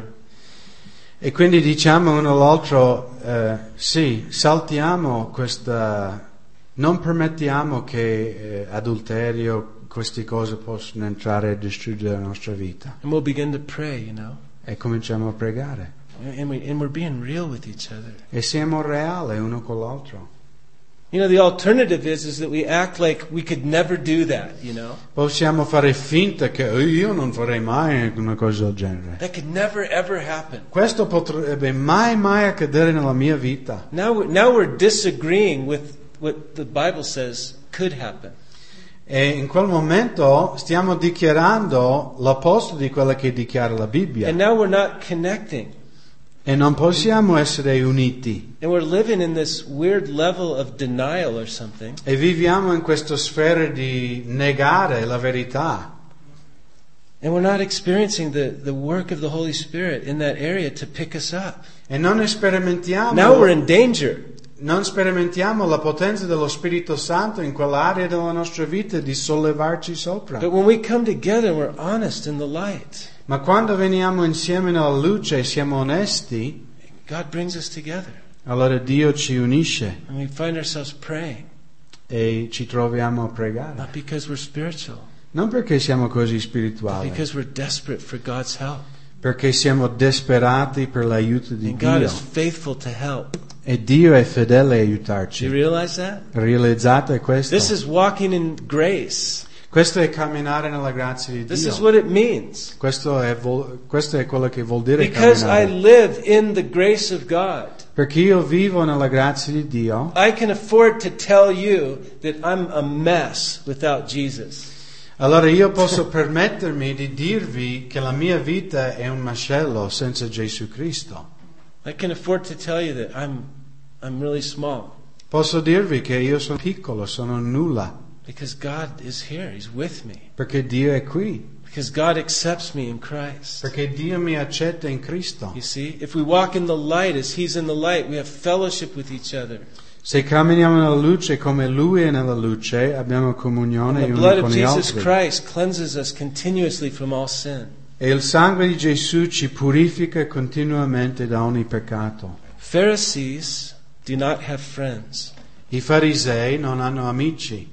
E quindi diciamo uno all'altro, eh, sì, saltiamo questa, non permettiamo che eh, adulterio, queste cose possano entrare e distruggere la nostra vita. And we'll begin to pray, you know. E cominciamo a pregare. And we and we're being real with each other. E siamo reali uno con l'altro. You know, the alternative is is that we act like we could never do that, you know. Possiamo fare finta che "Oh, io non farei mai una cosa del genere. That could never ever happen. Questo potrebbe mai mai accadere nella mia vita. Now we're, now we're disagreeing with what the Bible says could happen. E in quel momento stiamo dichiarando l'opposto di quello che dichiara la Bibbia. And now we're not connecting. E non possiamo essere uniti. And we're living in this weird level of denial or something. E viviamo in questa sfera di negare la verità. And we're not experiencing the, the work of the Holy Spirit in that area to pick us up. E non sperimentiamo, Now we're in danger. non sperimentiamo la potenza dello Spirito Santo in quell'area della nostra vita di sollevarci sopra. But when we come together and we're honest in the light, Ma quando veniamo insieme nella luce e siamo onesti, God brings us together. allora Dio ci unisce And we find ourselves praying. e ci troviamo a pregare. Not because we're spiritual, Non perché siamo così but spirituali, because we're desperate for God's help. perché siamo disperati per l'aiuto di And God Dio. is faithful to help. E Dio è fedele a Do you aiutarci. realize that? Realizzate questo? This is walking in grace. Questo è camminare nella grazia di This is Dio. what it means. Questo è, vol- questo è quello che vuol dire Because I camminare. live in the grace of God, Perché io vivo nella grazia di Dio, I can afford to tell you that I'm a mess without Jesus. allora io posso permettermi di dirvi che la mia vita è un macello senza Gesù Cristo. I can afford to tell you that I'm I'm really small. Posso dirvi che io sono piccolo, sono nulla. Because God is here, He's with me. Perché Dio è qui. Because God accepts me in Christ. Perché Dio mi accetta in Cristo. You see, if we walk in the light as He's in the light, we have fellowship with each other. Se camminiamo nella luce come Lui è nella luce, abbiamo comunione And the uni blood con of gli Jesus altri. Christ cleanses us continuously from all sin. E il sangue di Gesù ci purifica continuamente da ogni peccato. Pharisees do not have friends. I farisei non hanno amici.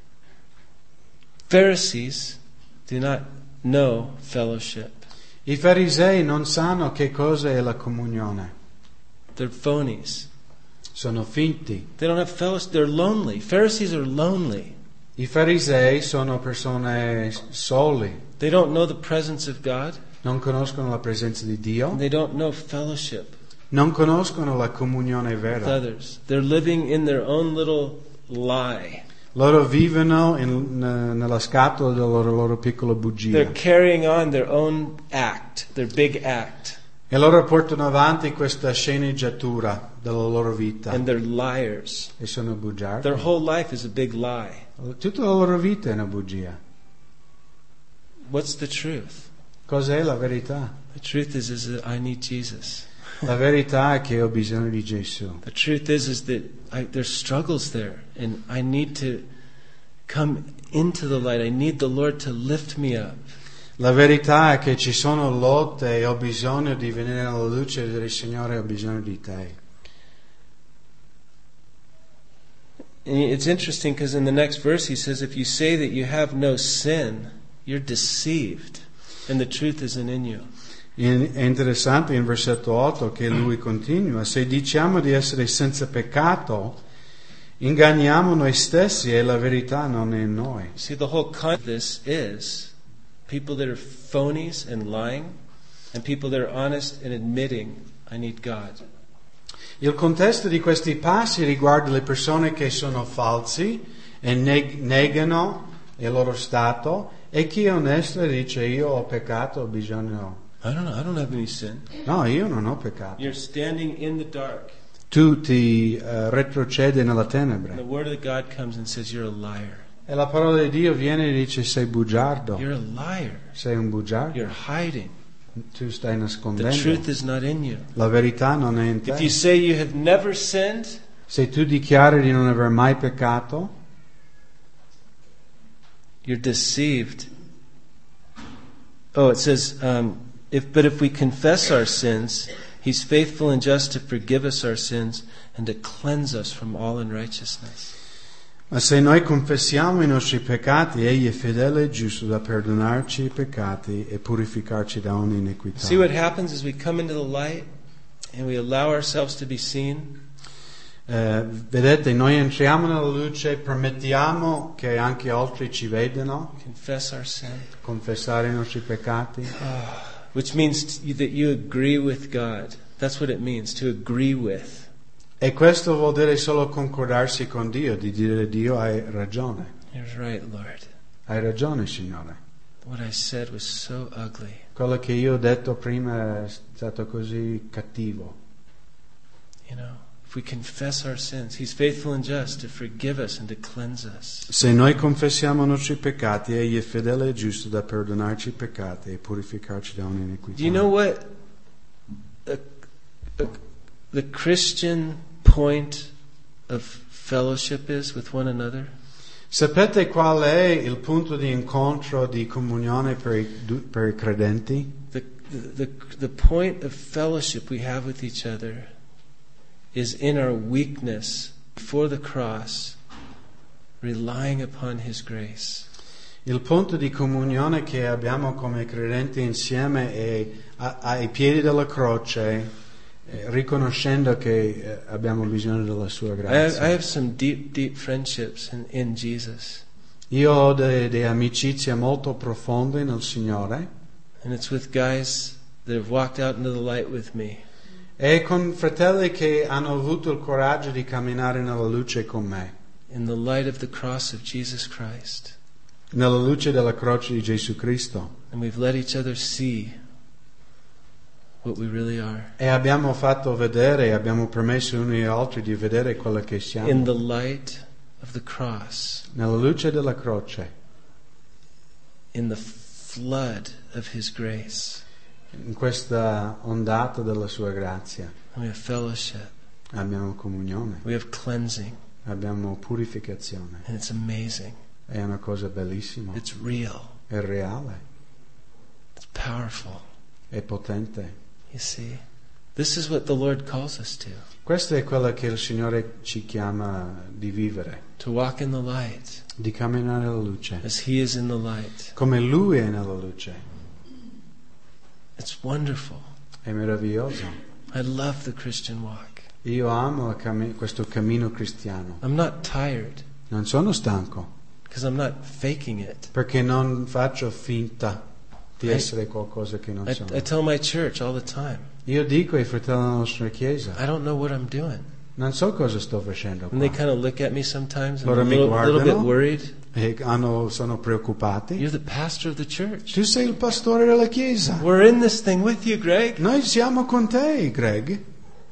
Pharisees do not know fellowship. I farisei non sanno che cosa è la comunione. They're phonies. Sono finti. They don't have fellowship. They're lonely. Pharisees are lonely. I farisei sono persone soli. They don't know the presence of God. Non conoscono la presenza di Dio. And they don't know fellowship Non conoscono la comunione with vera. others. They're living in their own little lie. Loro vivono in, nella scatola della loro, loro piccola bugia. They're carrying on their own act, their big act. E loro portano avanti questa sceneggiatura della loro vita. And they're liars. E sono bugiardi. Their whole life is a big lie. Tutta la loro vita è una bugia. What's the truth? Cos'è la verità? The truth is, is that I need Jesus. La verità è che ho bisogno di Gesù. The truth is, is that I, there's struggles there, and I need to come into the light. I need the Lord to lift me up. La verità è che ci sono lotte e ho bisogno di venire alla luce e dire Signore, ho bisogno di te. And it's interesting because in the next verse he says, if you say that you have no sin, you're deceived, and the truth isn't in you. È interessante in versetto otto che lui continua: se diciamo di essere senza peccato, inganniamo noi stessi e la verità non è in noi. See, the whole concept of this is people that are phonies and lying, and people that are honest and admitting, I need God. Il contesto di questi passi riguarda le persone che sono falsi e neg- negano il loro stato, e chi è onesto dice io ho peccato, ho bisogno. I don't know, I don't have any sin. No, io non ho peccato. You're standing in the dark. Tu ti uh, retrocedi nella And the tenebre. word of God comes and says, you're a liar. E la parola di Dio viene e dice sei bugiardo, You're a liar. sei un bugiardo, You're hiding. tu stai The nascondendo. truth is not in you. La verità non è in If you te. say you have never sinned, Se tu dichiari di non aver mai peccato, you're deceived. Oh, it says, um, if but if we confess our sins, He's faithful and just to forgive us our sins and to cleanse us from all unrighteousness. ma se noi confessiamo i nostri peccati, Egli è fedele e giusto da perdonarci i peccati e purificarci da ogni iniquità. See what happens as we come into the light and we allow ourselves to be seen? Eh, vedete, noi entriamo nella luce, permettiamo che anche altri ci vedano, Confess our sin. confessare i nostri peccati. Which means t- that you agree with God. That's what it means, to agree with. E questo vuol dire solo concordarsi con Dio, di dire Dio hai ragione, You're right, Lord. hai ragione Signore. What I said was so ugly. Quello che io ho detto prima è stato così cattivo. You know, if we confess our sins, He's faithful and just to forgive us and to cleanse us. Se noi confessiamo i nostri peccati, Egli è fedele e giusto da perdonarci i peccati e purificarci da ogni iniquità. Do you know what a, a, the Christian point of fellowship is with one another? Sapete qual è il punto di incontro, di comunione per i, per i credenti? The, the, the, the point of fellowship we have with each other is in our weakness before the cross, relying upon His grace. Il punto di comunione che abbiamo come credenti insieme è a- ai piedi della croce, eh, riconoscendo che eh, abbiamo bisogno della sua I have, grazia. I have some deep, deep friendships in, in Jesus. Io ho delle amicizie molto profonde nel Signore, And it's with guys that have walked out into the light with me. e con fratelli che hanno avuto il coraggio di camminare nella luce con me, In the light of the cross of Jesus Christ. nella luce della croce di Gesù Cristo. And we've let each other see what we really are. E abbiamo fatto vedere, abbiamo permesso uni e altri di vedere quello che siamo. In the light of the cross, nella luce della croce, in the flood of His grace. in questa ondata della sua grazia, We have fellowship. abbiamo comunione, We have cleansing. abbiamo purificazione. And it's amazing. È una cosa bellissima, It's real. è reale, It's powerful. è potente. You see? This is what the Lord calls us to. Questo è quello che il Signore ci chiama di vivere, To walk in the light di camminare nella luce, as He is in the light. come Lui è nella luce. It's wonderful. È meraviglioso. I love the Christian walk. Io amo cammi- questo cammino cristiano. I'm not tired Non sono stanco, because I'm not faking it. perché non faccio finta di I- essere qualcosa che non I, sono. I tell my church all the time, Io dico ai fratelli della nostra chiesa, I don't know what I'm doing. non so cosa sto facendo And they qua. kind of look at me sometimes and Loro I'm a mi little, little bit guardano. worried. E hanno- sono preoccupati. You're the pastor of the church. Tu sei il pastore della chiesa. We're in this thing with you, Greg. Noi siamo con te, Greg.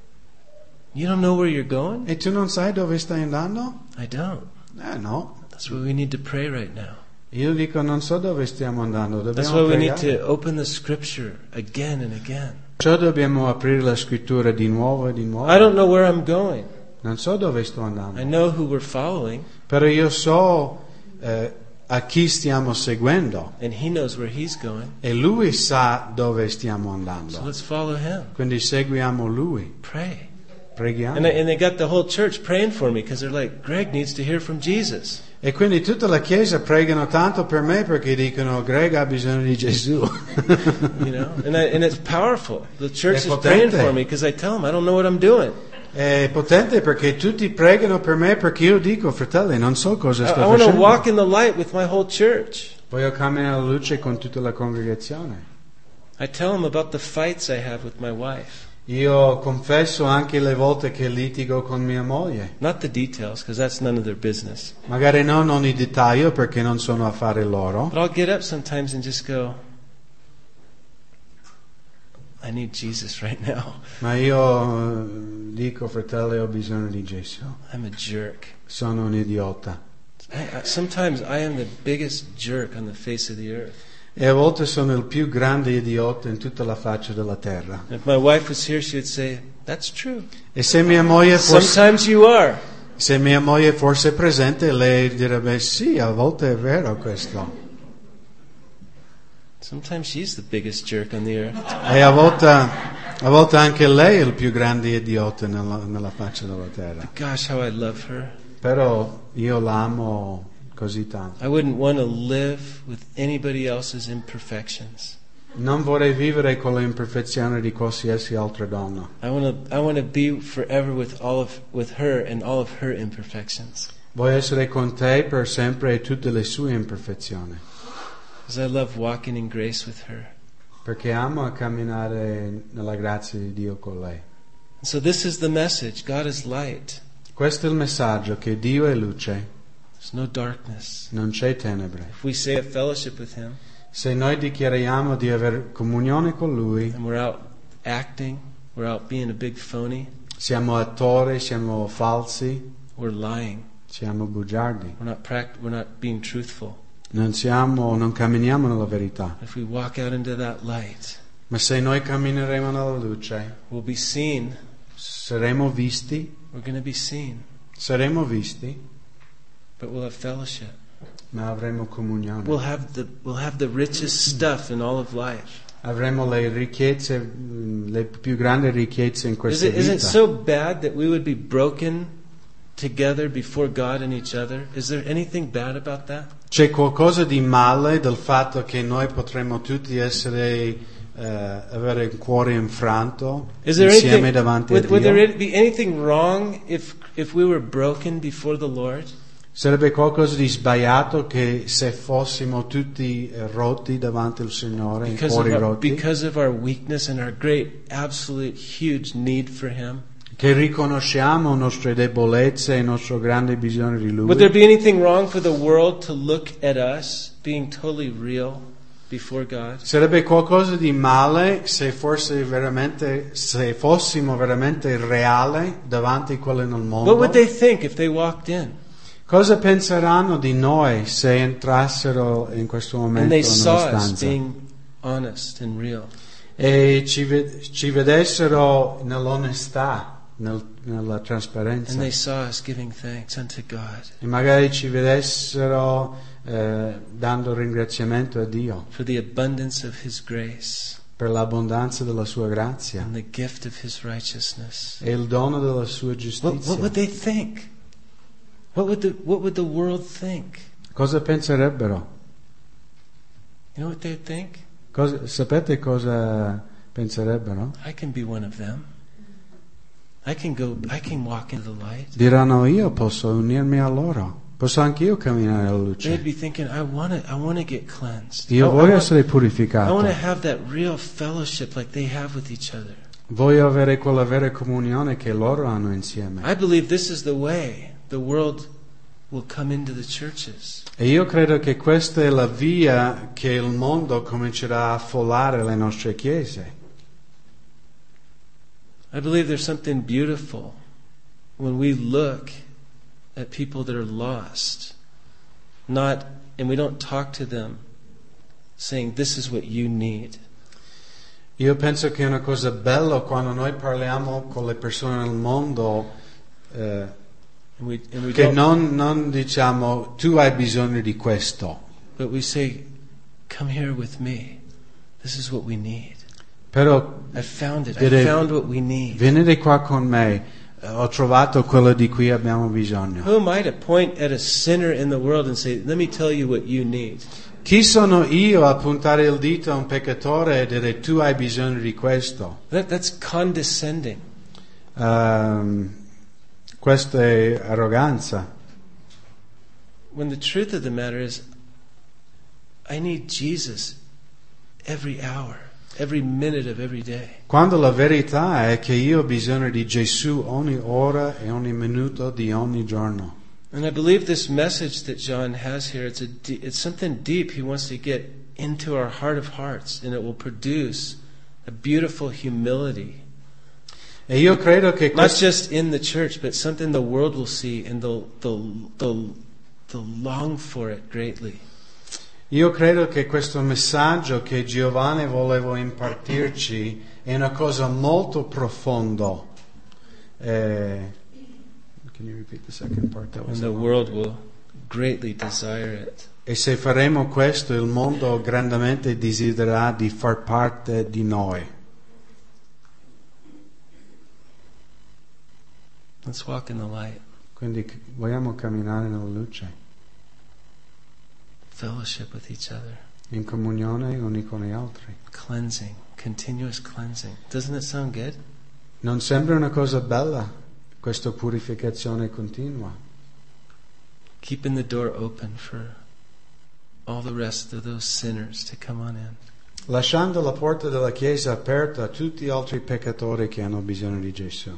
You don't know where you're going? E tu non sai dove stai andando? I don't. Eh no. That's why we need to pray right now. Io dico non so dove stiamo andando. That's Dobbiamo why we need pregare. to open the scripture again and again. Perciò dobbiamo aprire la scrittura di nuovo e di nuovo. I don't know where I'm going. Non so dove sto I andando. know who we're following, Però io so eh, a chi stiamo seguendo. and He knows where He's going. E Lui sa dove stiamo So andando. let's follow Him. Quindi seguiamo Lui. Pray. Preghiamo. And, I, and they got the whole church praying for me because they're like, Greg needs to hear from Jesus. E quindi tutta la chiesa pregano tanto per me perché dicono Greg ha bisogno di Gesù. You know, and I, and it's powerful. The church È is praying potente. for me because I tell them I don't know what I'm doing. È potente perché tutti pregano per me perché io dico fratelli non so cosa I, sto I want to facendo. walk in the light with my whole church. Voglio camminare alla luce con tutta la congregazione. I tell them about the fights I have with my wife. Io confesso anche le volte che litigo con mia moglie. Not the details because that's none of their business. Magari non ogni dettaglio perché non sono affari loro. But I'll get up sometimes and just go, I need Jesus right now. Ma io eh, dico fratelli ho bisogno di Gesù. I'm a jerk. Sono un idiota. I, I, sometimes I am the biggest jerk on the face of the earth. E a volte sono il più grande idiota in tutta la faccia della terra. If my wife was here, she would say, that's true. E se mia moglie fosse, Sometimes you are. se mia moglie fosse presente, lei direbbe sì, a volte è vero questo. Sometimes she's the biggest jerk on the earth. E a volte, a volte anche lei è il più grande idiota nella, nella faccia della terra. Gosh, how I love her. Però io l'amo così tanto. I wouldn't want to live with anybody else's imperfections. Non vorrei vivere con le imperfezioni di qualsiasi altra donna. I want to I want to be forever with all of with her and all of her imperfections. Voglio essere con te per sempre e tutte le sue imperfezioni. Because I love walking in grace with her. Perché amo camminare nella grazia di Dio con lei. So this is the message. God is light. Questo è il messaggio, che Dio è luce, There's no darkness. non c'è tenebre. If we say a fellowship with Him Se noi dichiariamo di avere comunione con Lui, and we're out acting, we're out being a big phony, siamo attori, siamo falsi, we're lying. siamo bugiardi. We're not pract- we're not being truthful. Non siamo, non camminiamo nella verità. If we walk out into that light, Ma se noi cammineremo nella luce, we'll be seen. saremo visti, We're going to be seen, saremo visti, but we'll have fellowship. ma avremo comunione. We'll have the we'll have the richest stuff in all of life. Avremo le ricchezze, mh, le più grandi ricchezze in Is questa it, is it vita. so bad that we would be broken together before God and each other? Is there anything bad about that? C'è qualcosa di male del fatto che noi potremmo tutti essere, eh, avere un cuore infranto Is there insieme anything, davanti would, a would Dio? there be anything wrong if if we were broken before the Lord? Sarebbe qualcosa di sbagliato che se fossimo tutti eh, rotti davanti al Signore, Because cuori of, our, rotti, because of our weakness and our great, absolute, huge need for Him? che riconosciamo le nostre debolezze e il nostro grande bisogno di Lui. Would there be anything wrong for the world to look at us being totally real before God? Sarebbe qualcosa di male se fosse veramente, se fossimo veramente reali davanti a quelli nel mondo. What would they think if they walked in? Cosa penseranno di noi se entrassero in questo and momento they nella saw us stanza being honest and real? e ci, ve- ci vedessero nell'onestà, nel- nella trasparenza, And they saw us giving thanks unto God e magari ci vedessero eh, dando ringraziamento a Dio for the abundance of His grace per l'abbondanza della sua grazia and the gift of His righteousness. e il dono della sua What, giustizia. what would they think? What would the what would the world think? Cosa penserebbero? You know what they'd think? Cosa- sapete cosa penserebbero? I can be one of them. I can go. I can walk into the light. Diranno: io posso unirmi a loro, posso anche io camminare alla They'd luce. be thinking, I want to. I want to get cleansed. Io I, I voglio want, essere I want purificato. to have that real fellowship like they have with each other. Voglio avere quella vera comunione che loro hanno insieme. I believe this is the way the world will come into the churches. E io credo che questa è la via che il mondo comincerà a affollare le nostre chiese. I believe there's something beautiful when we look at people that are lost, not, and we don't talk to them saying, this is what you need. Io penso che è una cosa bella quando noi parliamo con le persone nel mondo eh, And we, and we che don't, non, non diciamo tu hai bisogno di questo, but we say, come here with me. This is what we need. però I found it. Dire- I found what we need. venite qua con me, eh, ho trovato quello di cui abbiamo bisogno. Who am I to point at a sinner in the world and say, let me tell you what you need? Chi sono io a puntare il dito a un peccatore e dire tu hai bisogno di questo? That, that's condescending. Um, questa è arroganza. When the truth of the matter is, I need Jesus every hour, every minute of every day. Quando la verità è che io ho bisogno di Gesù ogni ora e ogni minuto di ogni giorno. And I believe this message that John has here, it's, a, de- it's something deep he wants to get into our heart of hearts, and it will produce a beautiful humility. E io credo che Not questo, just in the church, but something the world will see and they'll, they'll, they'll, they'll long for it greatly. io credo che questo messaggio che Giovanni voleva impartirci è una cosa molto profonda. Eh, can you repeat the second part? That was And the world will greatly desire it. E se faremo questo, il mondo grandemente desidererà di far parte di noi. Let's walk in the light. Quindi c- vogliamo camminare nella luce, Fellowship with each other. in comunione uni con gli altri. Cleansing. Continuous cleansing. Doesn't it sound good? Non sembra una cosa bella questa purificazione continua? Keeping the door open for all the rest of those sinners to come on in. Lasciando la porta della Chiesa aperta a tutti gli altri peccatori che hanno bisogno di Gesù.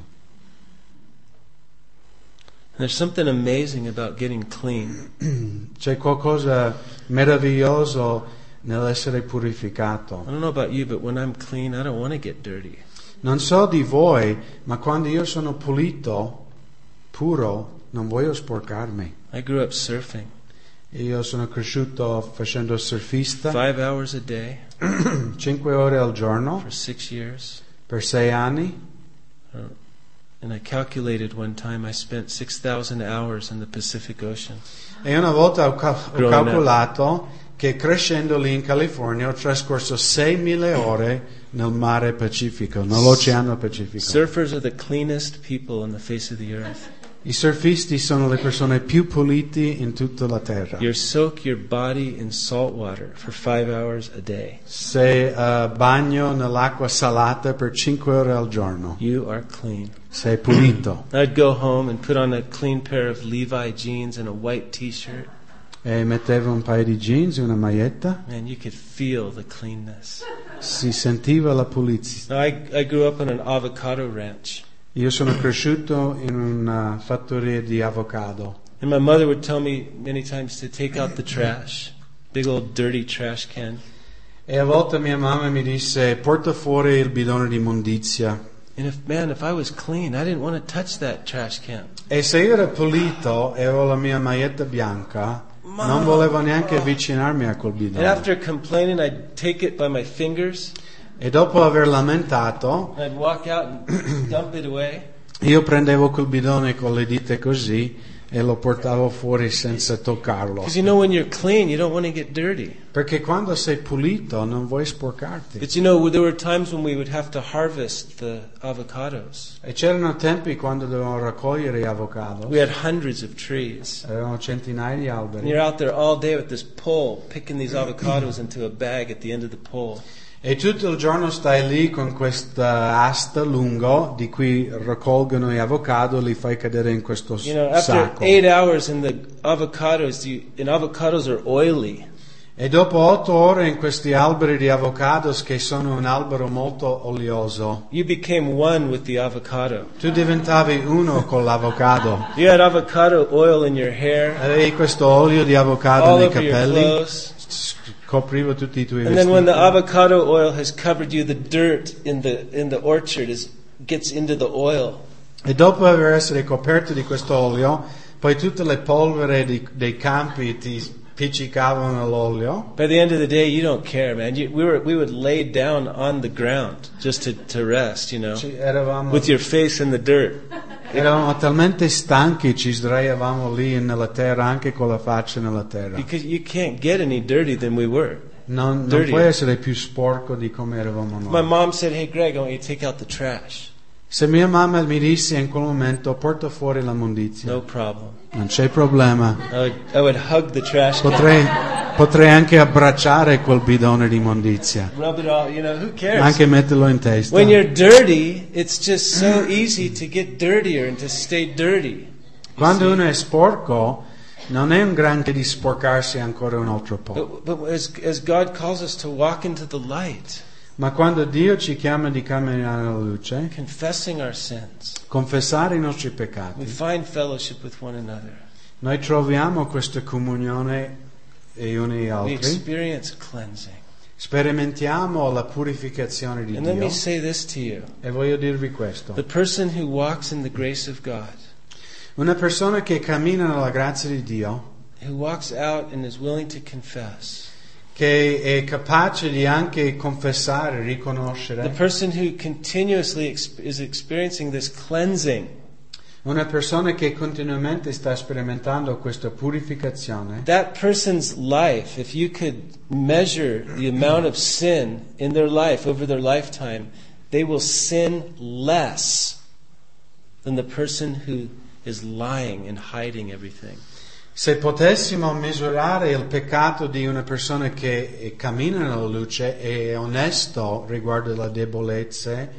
And there's something amazing about getting clean. C'è qualcosa meraviglioso nell'essere I purificato. don't know about you, but when I'm clean, I don't want to get dirty. Non so di voi, ma quando io sono pulito, puro, non voglio sporcarmi. I grew up surfing. Io sono cresciuto facendo surfista, Five hours a day cinque ore al giorno, for six years. per sei anni. And I calculated one time I spent six thousand hours in the Pacific Ocean. E una volta ho, cal- ho Growing up. calcolato che crescendo lì in California ho trascorso seimila ore nel mare Pacifico, nell'Oceano Pacifico. Surfers are the cleanest people on the face of the earth. I surfisti sono le persone più puliti in tutta la terra. You soak your body in salt water for five hours a day. Se uh, bagno nell'acqua salata per cinque ore al giorno, You are clean. sei pulito. I'd go home and put on a clean pair of Levi jeans and a white t-shirt. E mettevo un paio di jeans e una maglietta, Man, you could feel the cleanness. si sentiva la pulizia. Now, I, I grew up on an avocado ranch. Io sono cresciuto in una fattoria di avocado And my mother would tell me many times to take out the trash. Big old dirty trash can. e a volte mia mamma mi disse porta fuori il bidone di immondizia And if, man, if I was clean, I didn't want to touch that trash can. E se io ero pulito e avevo la mia maglietta bianca, non volevo neanche avvicinarmi a quel And bidone. after complaining, I'd take it by my fingers, E dopo aver lamentato, and I'd walk out and dump it away. io prendevo quel bidone con le dita così e lo portavo fuori senza toccarlo. Because you know, when you're clean, you don't want to get dirty. Perché quando sei pulito non vuoi sporcarti. But you know, there were times when we would have to harvest the avocados. E c'erano tempi quando dovevamo raccogliere gli avocado. We had hundreds of trees. Avevamo centinaia di And alberi. you're out there all day with this pole, picking these avocados into a bag at the end of the pole. E tutto il giorno stai lì con questa asta lungo di cui raccolgono gli avocado, li fai cadere in questo You know, after sacco. eight hours in the avocados, you, and avocados are oily. E dopo otto ore in questi alberi di avocados, che sono un albero molto olioso, You became one with the avocado. tu diventavi uno con l'avocado. You had avocado oil in your hair, Avevi questo olio di avocado all nei over your capelli, clothes. copriva tutti i tuoi And then when the vestiti. avocado oil has covered you, the dirt in the in the orchard is gets into the oil. E dopo aver essere coperto di questo olio, poi tutte le polvere di- dei campi ti piccicavano l'olio. By the end of the day, you don't care, man. You, we were we would lay down on the ground just to, to rest, you know, Ci- eravamo, with your face in the dirt. eravamo talmente stanchi, ci sdraiavamo lì nella terra, anche con la faccia nella terra. Because you can't get any dirty than we were. Non, non dirty. puoi essere più sporco di come eravamo My noi. mom said, "Hey, Greg, I want you to take out the trash." Se mia mamma mi disse in quel momento porta fuori la mondizia, No problem. non c'è problema. I would I would hug the trash can, Potrei, potrei anche abbracciare quel bidone di mondizia, rub it all. You know, who cares? anche metterlo in testa. When you're dirty, it's just so easy to get dirtier and to stay dirty. Quando uno è sporco, non è un granché di sporcarsi ancora un altro po'. But, but as, as God calls us to walk into the light, Ma quando Dio ci chiama di camminare alla luce, confessing our sins, confessare i nostri we peccati, find fellowship with one another. noi troviamo questa comunione gli uni agli We altri, experience cleansing. sperimentiamo la purificazione di And let me Dio. say this to you. E voglio dirvi questo. The person who walks in the grace of God, Una persona che cammina nella grazia di Dio, who walks out and is willing to confess, che è capace di anche confessare, the riconoscere, person who continuously ex- is experiencing this cleansing, una persona che continuamente sta sperimentando questa purificazione, that person's life, if you could measure the amount of sin in their life over their lifetime, they will sin less than the person who is lying and hiding everything. se potessimo misurare il peccato di una persona che cammina nella luce e è onesto riguardo alle debolezze,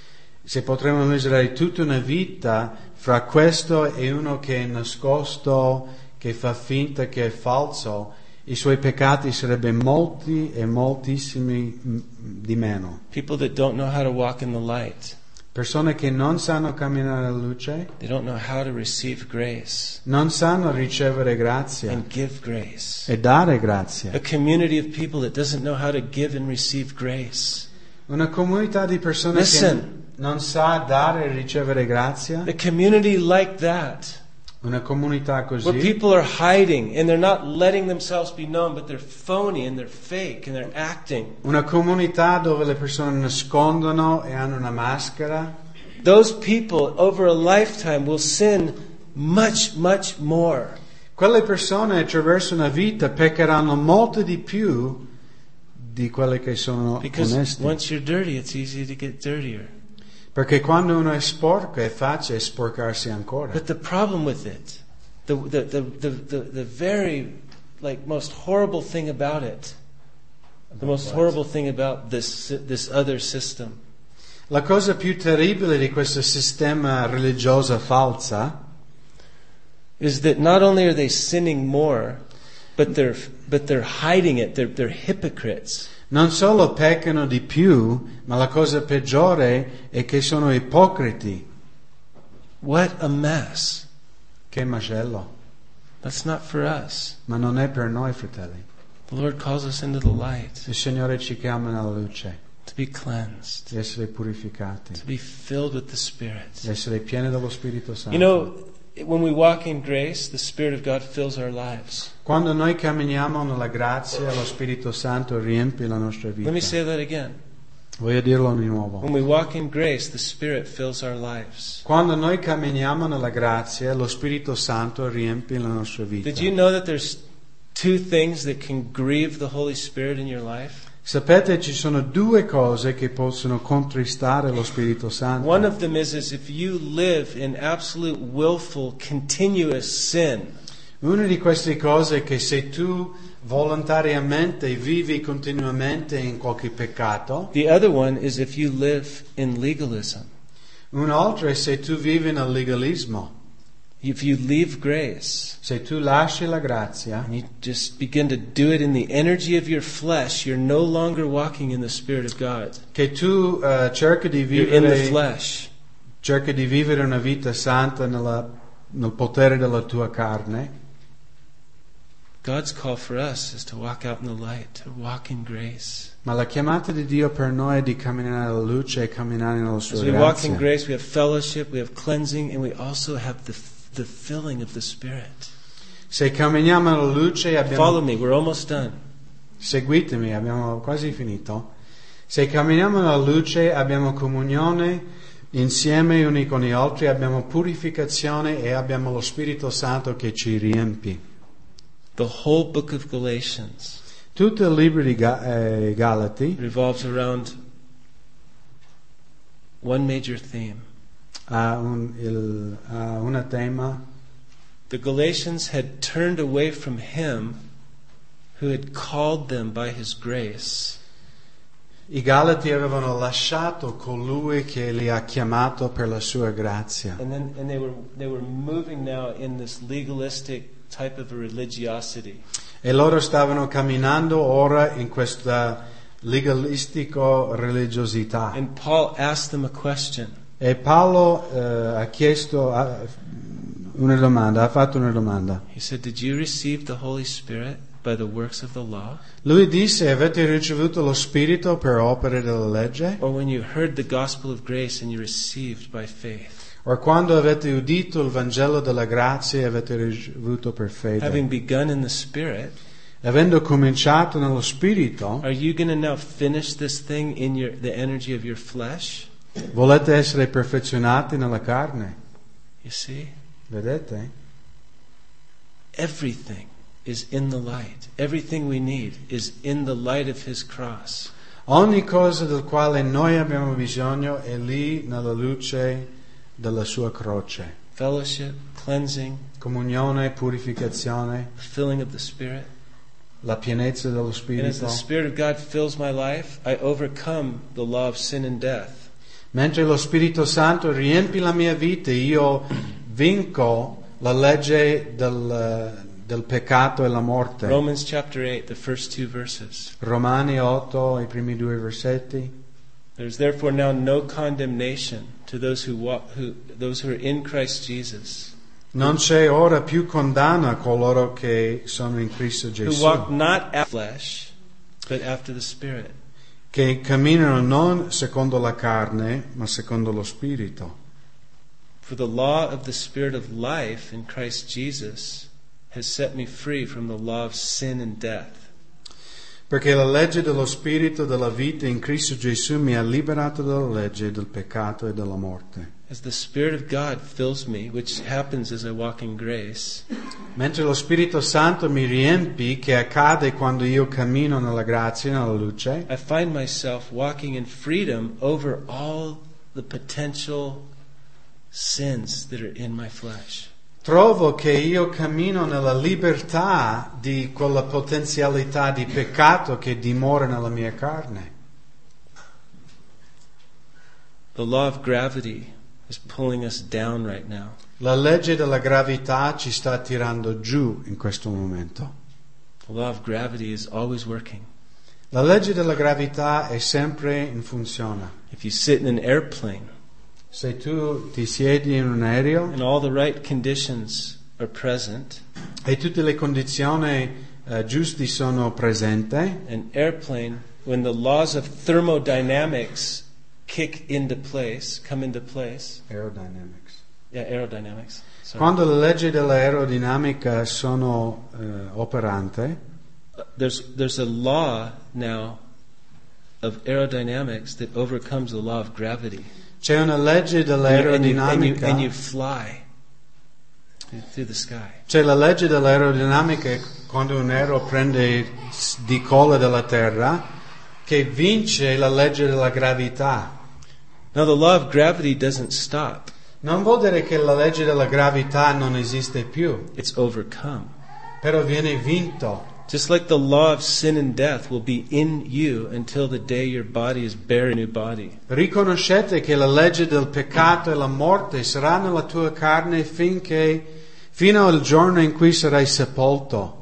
se potremmo misurare tutta una vita fra questo e uno che è nascosto, che fa finta che è falso, i suoi peccati sarebbero molti e moltissimi m- di meno. People that don't know how to walk in the light, Persone che non sanno camminare nella luce, they don't know how to receive grace non sanno ricevere grazia and give grace. e dare grazia. A community of people that doesn't know how to give and receive grace. Una comunità di persone Listen. che non sa dare e ricevere grazia, A community like that, una comunità where così, people are hiding and they're not letting themselves be known, but they're phony and they're fake and they're acting. una comunità dove le persone nascondono e hanno una maschera, Those people over a lifetime will sin much, much more. quelle persone attraverso una vita peccheranno molto di più di quelle che sono Because onesti. once you're dirty, it's easy to get dirtier. Perché quando uno è sporco è facile sporcarsi ancora. But the problem with it, the the the the, the, the very like most horrible thing about it, the most horrible thing about this this other system, La cosa più terribile di questo sistema religioso falsa is that not only are they sinning more, but they're but they're hiding it. They're they're hypocrites. non solo peccano di più, ma la cosa peggiore è che sono ipocriti. What a mess! Che macello. That's not for us. Ma non è per noi, fratelli. The Lord calls us into the light Il Signore ci chiama nella luce to be cleansed, di essere purificati, to be filled with the Spirit. di essere pieni dello Spirito Santo. You know, when we walk in grace, the Spirit of God fills our lives. Quando noi camminiamo nella grazia, lo Spirito Santo riempie la nostra vita. Let me say that again. Voglio dirlo di nuovo. When we walk in grace, the Spirit fills our lives. Quando noi camminiamo nella grazia, lo Spirito Santo riempie la nostra vita. Did you know that there's two things that can grieve the Holy Spirit in your life? Sapete, ci sono due cose che possono contristare lo Spirito Santo. One of them is, is if you live in absolute willful, continuous sin. Una di queste cose è che se tu volontariamente vivi continuamente in qualche peccato. The other one is if you live in legalism. Un'altra è se tu vivi nel legalismo. If you leave grace, se tu lasci la grazia, and you just begin to do it in the energy of your flesh, you're no longer walking in the Spirit of God. Che tu uh, cerchi di You're in the vivere, flesh. cerchi di vivere una vita santa nella, nel potere della tua carne. God's call for us is to walk out in the light, to walk in grace. Ma la chiamata di Dio per noi è di camminare nella luce e camminare nella sua As we walk grazia. in grace, we have fellowship, we have cleansing, and we also have the the filling of the Spirit. Se camminiamo nella luce abbiamo... Follow me, we're almost done. Seguitemi, abbiamo quasi finito. Se camminiamo nella luce abbiamo comunione insieme uni con gli altri, abbiamo purificazione e abbiamo lo Spirito Santo che ci riempie. The whole book of Galatians Tutto il libro di Ga- eh, Galati revolves around one major theme. ha un, il, ha una tema. The Galatians had turned away from Him who had called them by His grace. I Galati avevano lasciato colui che li ha chiamato per la sua grazia. And then and they were they were moving now in this legalistic type of a religiosity. E loro stavano camminando ora in questa legalistico religiosità. And Paul asked them a question. E Paolo eh, ha chiesto ha, una domanda, ha fatto una domanda. He said, "Did you receive the Holy Spirit by the works of the law? Lui disse, avete ricevuto lo Spirito per opere della legge? Or when you heard the gospel of grace and you received by faith?" O quando avete udito il Vangelo della grazia e avete ricevuto per fede? Having begun in the Spirit, Avendo cominciato nello Spirito, are you going to now finish this thing in your the energy of your flesh? volete essere perfezionati nella carne? You see? Vedete? Everything is in the light. Everything we need is in the light of His cross. Ogni cosa del quale noi abbiamo bisogno è lì nella luce della sua croce. Fellowship, cleansing, Comunione, purificazione, filling of the Spirit. la pienezza dello And as Spirito. the Spirit of God fills my life, I overcome the law of sin and death. Mentre lo Spirito Santo riempie la mia vita, io vinco la legge del, del peccato e la morte. Romans chapter eight, the first two verses. Romani otto, i primi due versetti. There's therefore now no condemnation to those who walk, who those who are in Christ Jesus, Non c'è ora più condanna a coloro che sono in Cristo who Gesù, walk not after the flesh, but after the Spirit. che camminano non secondo la carne, ma secondo lo Spirito. For the law of the Spirit of life in Christ Jesus has set me free from the law of sin and death. Perché la legge dello Spirito della vita in Cristo Gesù mi ha liberato dalla legge del peccato e della morte. As the Spirit of God fills me, which happens as I walk in grace, Mentre lo Spirito Santo mi riempie, che accade quando io cammino nella grazia e nella luce, I find myself walking in freedom over all the potential sins that are in my flesh. trovo che io cammino nella libertà di quella potenzialità di peccato che dimora nella mia carne. The law of gravity is pulling us down right now. La legge della gravità ci sta tirando giù in questo momento. The law of gravity is always working. La legge della gravità è sempre in funzione. If you sit in an airplane Se tu ti siedi in un aereo and all the right conditions are present, e tutte le condizioni eh, giuste sono presenti, an airplane when the laws of thermodynamics kick into place, come into place. Aerodynamics. Yeah, aerodynamics. Sorry. Quando le leggi dell'aerodinamica sono eh, operante, Uh, There's there's a law now of aerodynamics that overcomes the law of gravity. c'è una legge And you, and you, dell'aerodinamica, and you fly through the sky. c'è la legge dell'aerodinamica che quando un aereo prende di colla della terra, che vince la legge della gravità. Now the law of gravity doesn't stop. Non vuol dire che la legge della gravità non esiste più, It's overcome. però viene vinto. Just like the law of sin and death will be in you until the day your body is bare a new body. Riconoscete che la legge del peccato e la morte sarà nella tua carne finché, fino al giorno in cui sarai sepolto.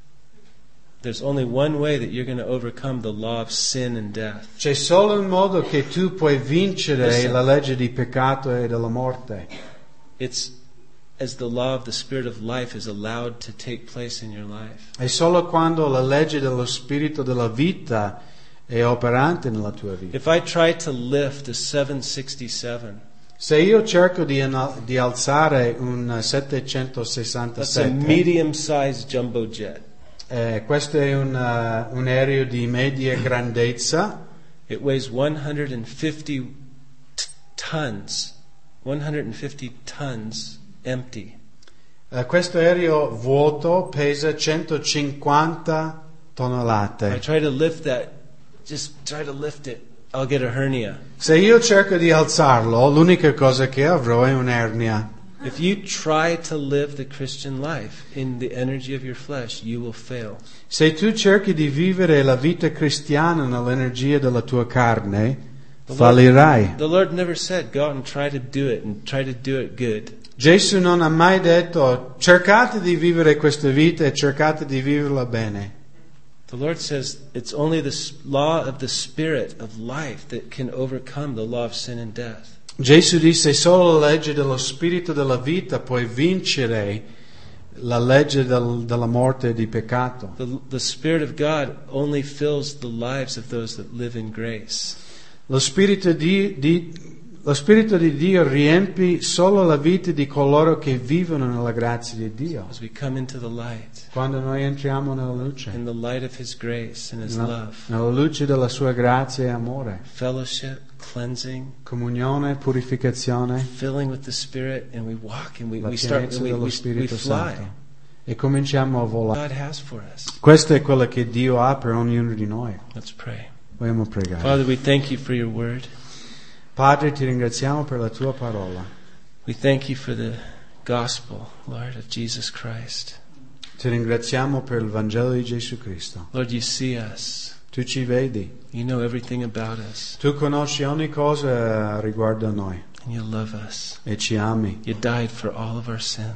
There's only one way that you're going to overcome the law of sin and death. C'è solo un modo che tu puoi vincere Listen. la legge di peccato e della morte. It's as the law of the Spirit of life is allowed to take place in your life. È solo quando la legge dello spirito della vita è operante nella tua vita. If I try to lift a seven sixty-seven, Se io cerco di, di alzare un that's a settecentosessantasette, medium-sized jumbo jet. eh, questo è un, uh, un aereo di media grandezza, It weighs one hundred fifty t- tons, one hundred fifty tons empty. eh, questo aereo vuoto pesa centocinquanta I tonnellate. try to lift that, just try to lift it, I'll get a hernia. Se io cerco di alzarlo, l'unica cosa che avrò è un'ernia. If you try to live the Christian life in the energy of your flesh, you will fail. Se tu cerchi di vivere la vita cristiana nell'energia della tua carne, fallirai. The Lord never said, go out and try to do it and try to do it good. Gesù non ha mai detto cercate di vivere questa vita e cercate di viverla bene. The Lord says it's only the s- law of the Spirit of life that can overcome the law of sin and death. Gesù disse solo la legge dello spirito della vita puoi vincere la legge del, della morte e di peccato. The, the Spirit of God only fills the lives of those that live in grace. Lo spirito di, di, lo spirito di Dio riempie solo la vita di coloro che vivono nella grazia di Dio. As we come into the light, Quando noi entriamo nella luce, in the light of His grace and His nella, love, nella luce della sua grazia e amore, fellowship, cleansing, comunione, purificazione, filling with the Spirit, and we walk and we, la we start pienezza and we, dello we, we Spirito fly. Santo. E cominciamo a volare. God has for us. Questo è quello che Dio ha per ognuno di noi. Let's pray. Vogliamo pregare. Father, we thank you for your word. Padre, ti ringraziamo per la tua parola. We thank you for the gospel, Lord, of Jesus Christ. Ti ringraziamo per il Vangelo di Gesù Cristo. Lord, you see us. Tu ci vedi. You know everything about us. Tu conosci ogni cosa riguardo a noi And you love us. e ci ami. You died for all of our sin.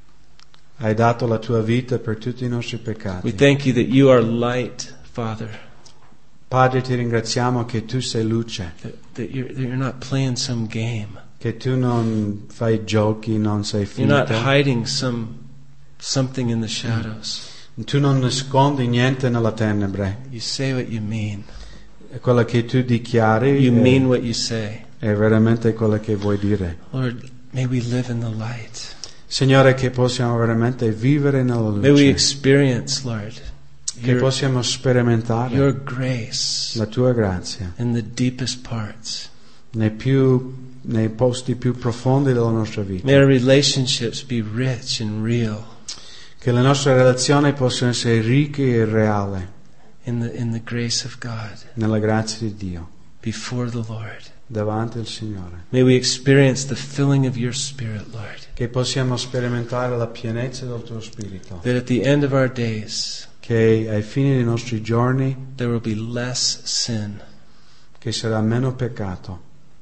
Hai dato la tua vita per tutti i nostri We peccati. thank you that you are light, Father. Padre, ti ringraziamo che tu sei luce, That, that, you're, that you're not playing some game. che tu non fai giochi, non sei You're not finto, hiding some something in the shadows. tu non nascondi niente nella tenebre. You say what you mean. È quello che tu dichiari You è, mean what you say. è veramente quello che vuoi dire. Lord, may we live in the light. Signore, che possiamo veramente vivere nella May we luce, experience, Lord, che your, possiamo sperimentare your grace la tua grazia in the deepest parts. nei, più, nei posti più profondi della nostra vita. May our relationships be rich and real Che le nostre relazioni possano essere ricche e reali in the, in the grace of God nella grazia di Dio, before the Lord. davanti al Signore. May we experience the filling of your Spirit, Lord, Che possiamo sperimentare la pienezza del tuo Spirito. that at the end of our days Che ai fini dei nostri giorni there will be less sin, che sarà meno peccato,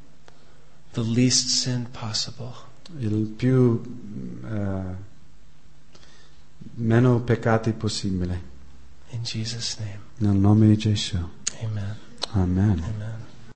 the least sin possible. il più eh, meno peccati possibile. In Jesus' name, Nel nome di Gesù. amen. Amen. Amen.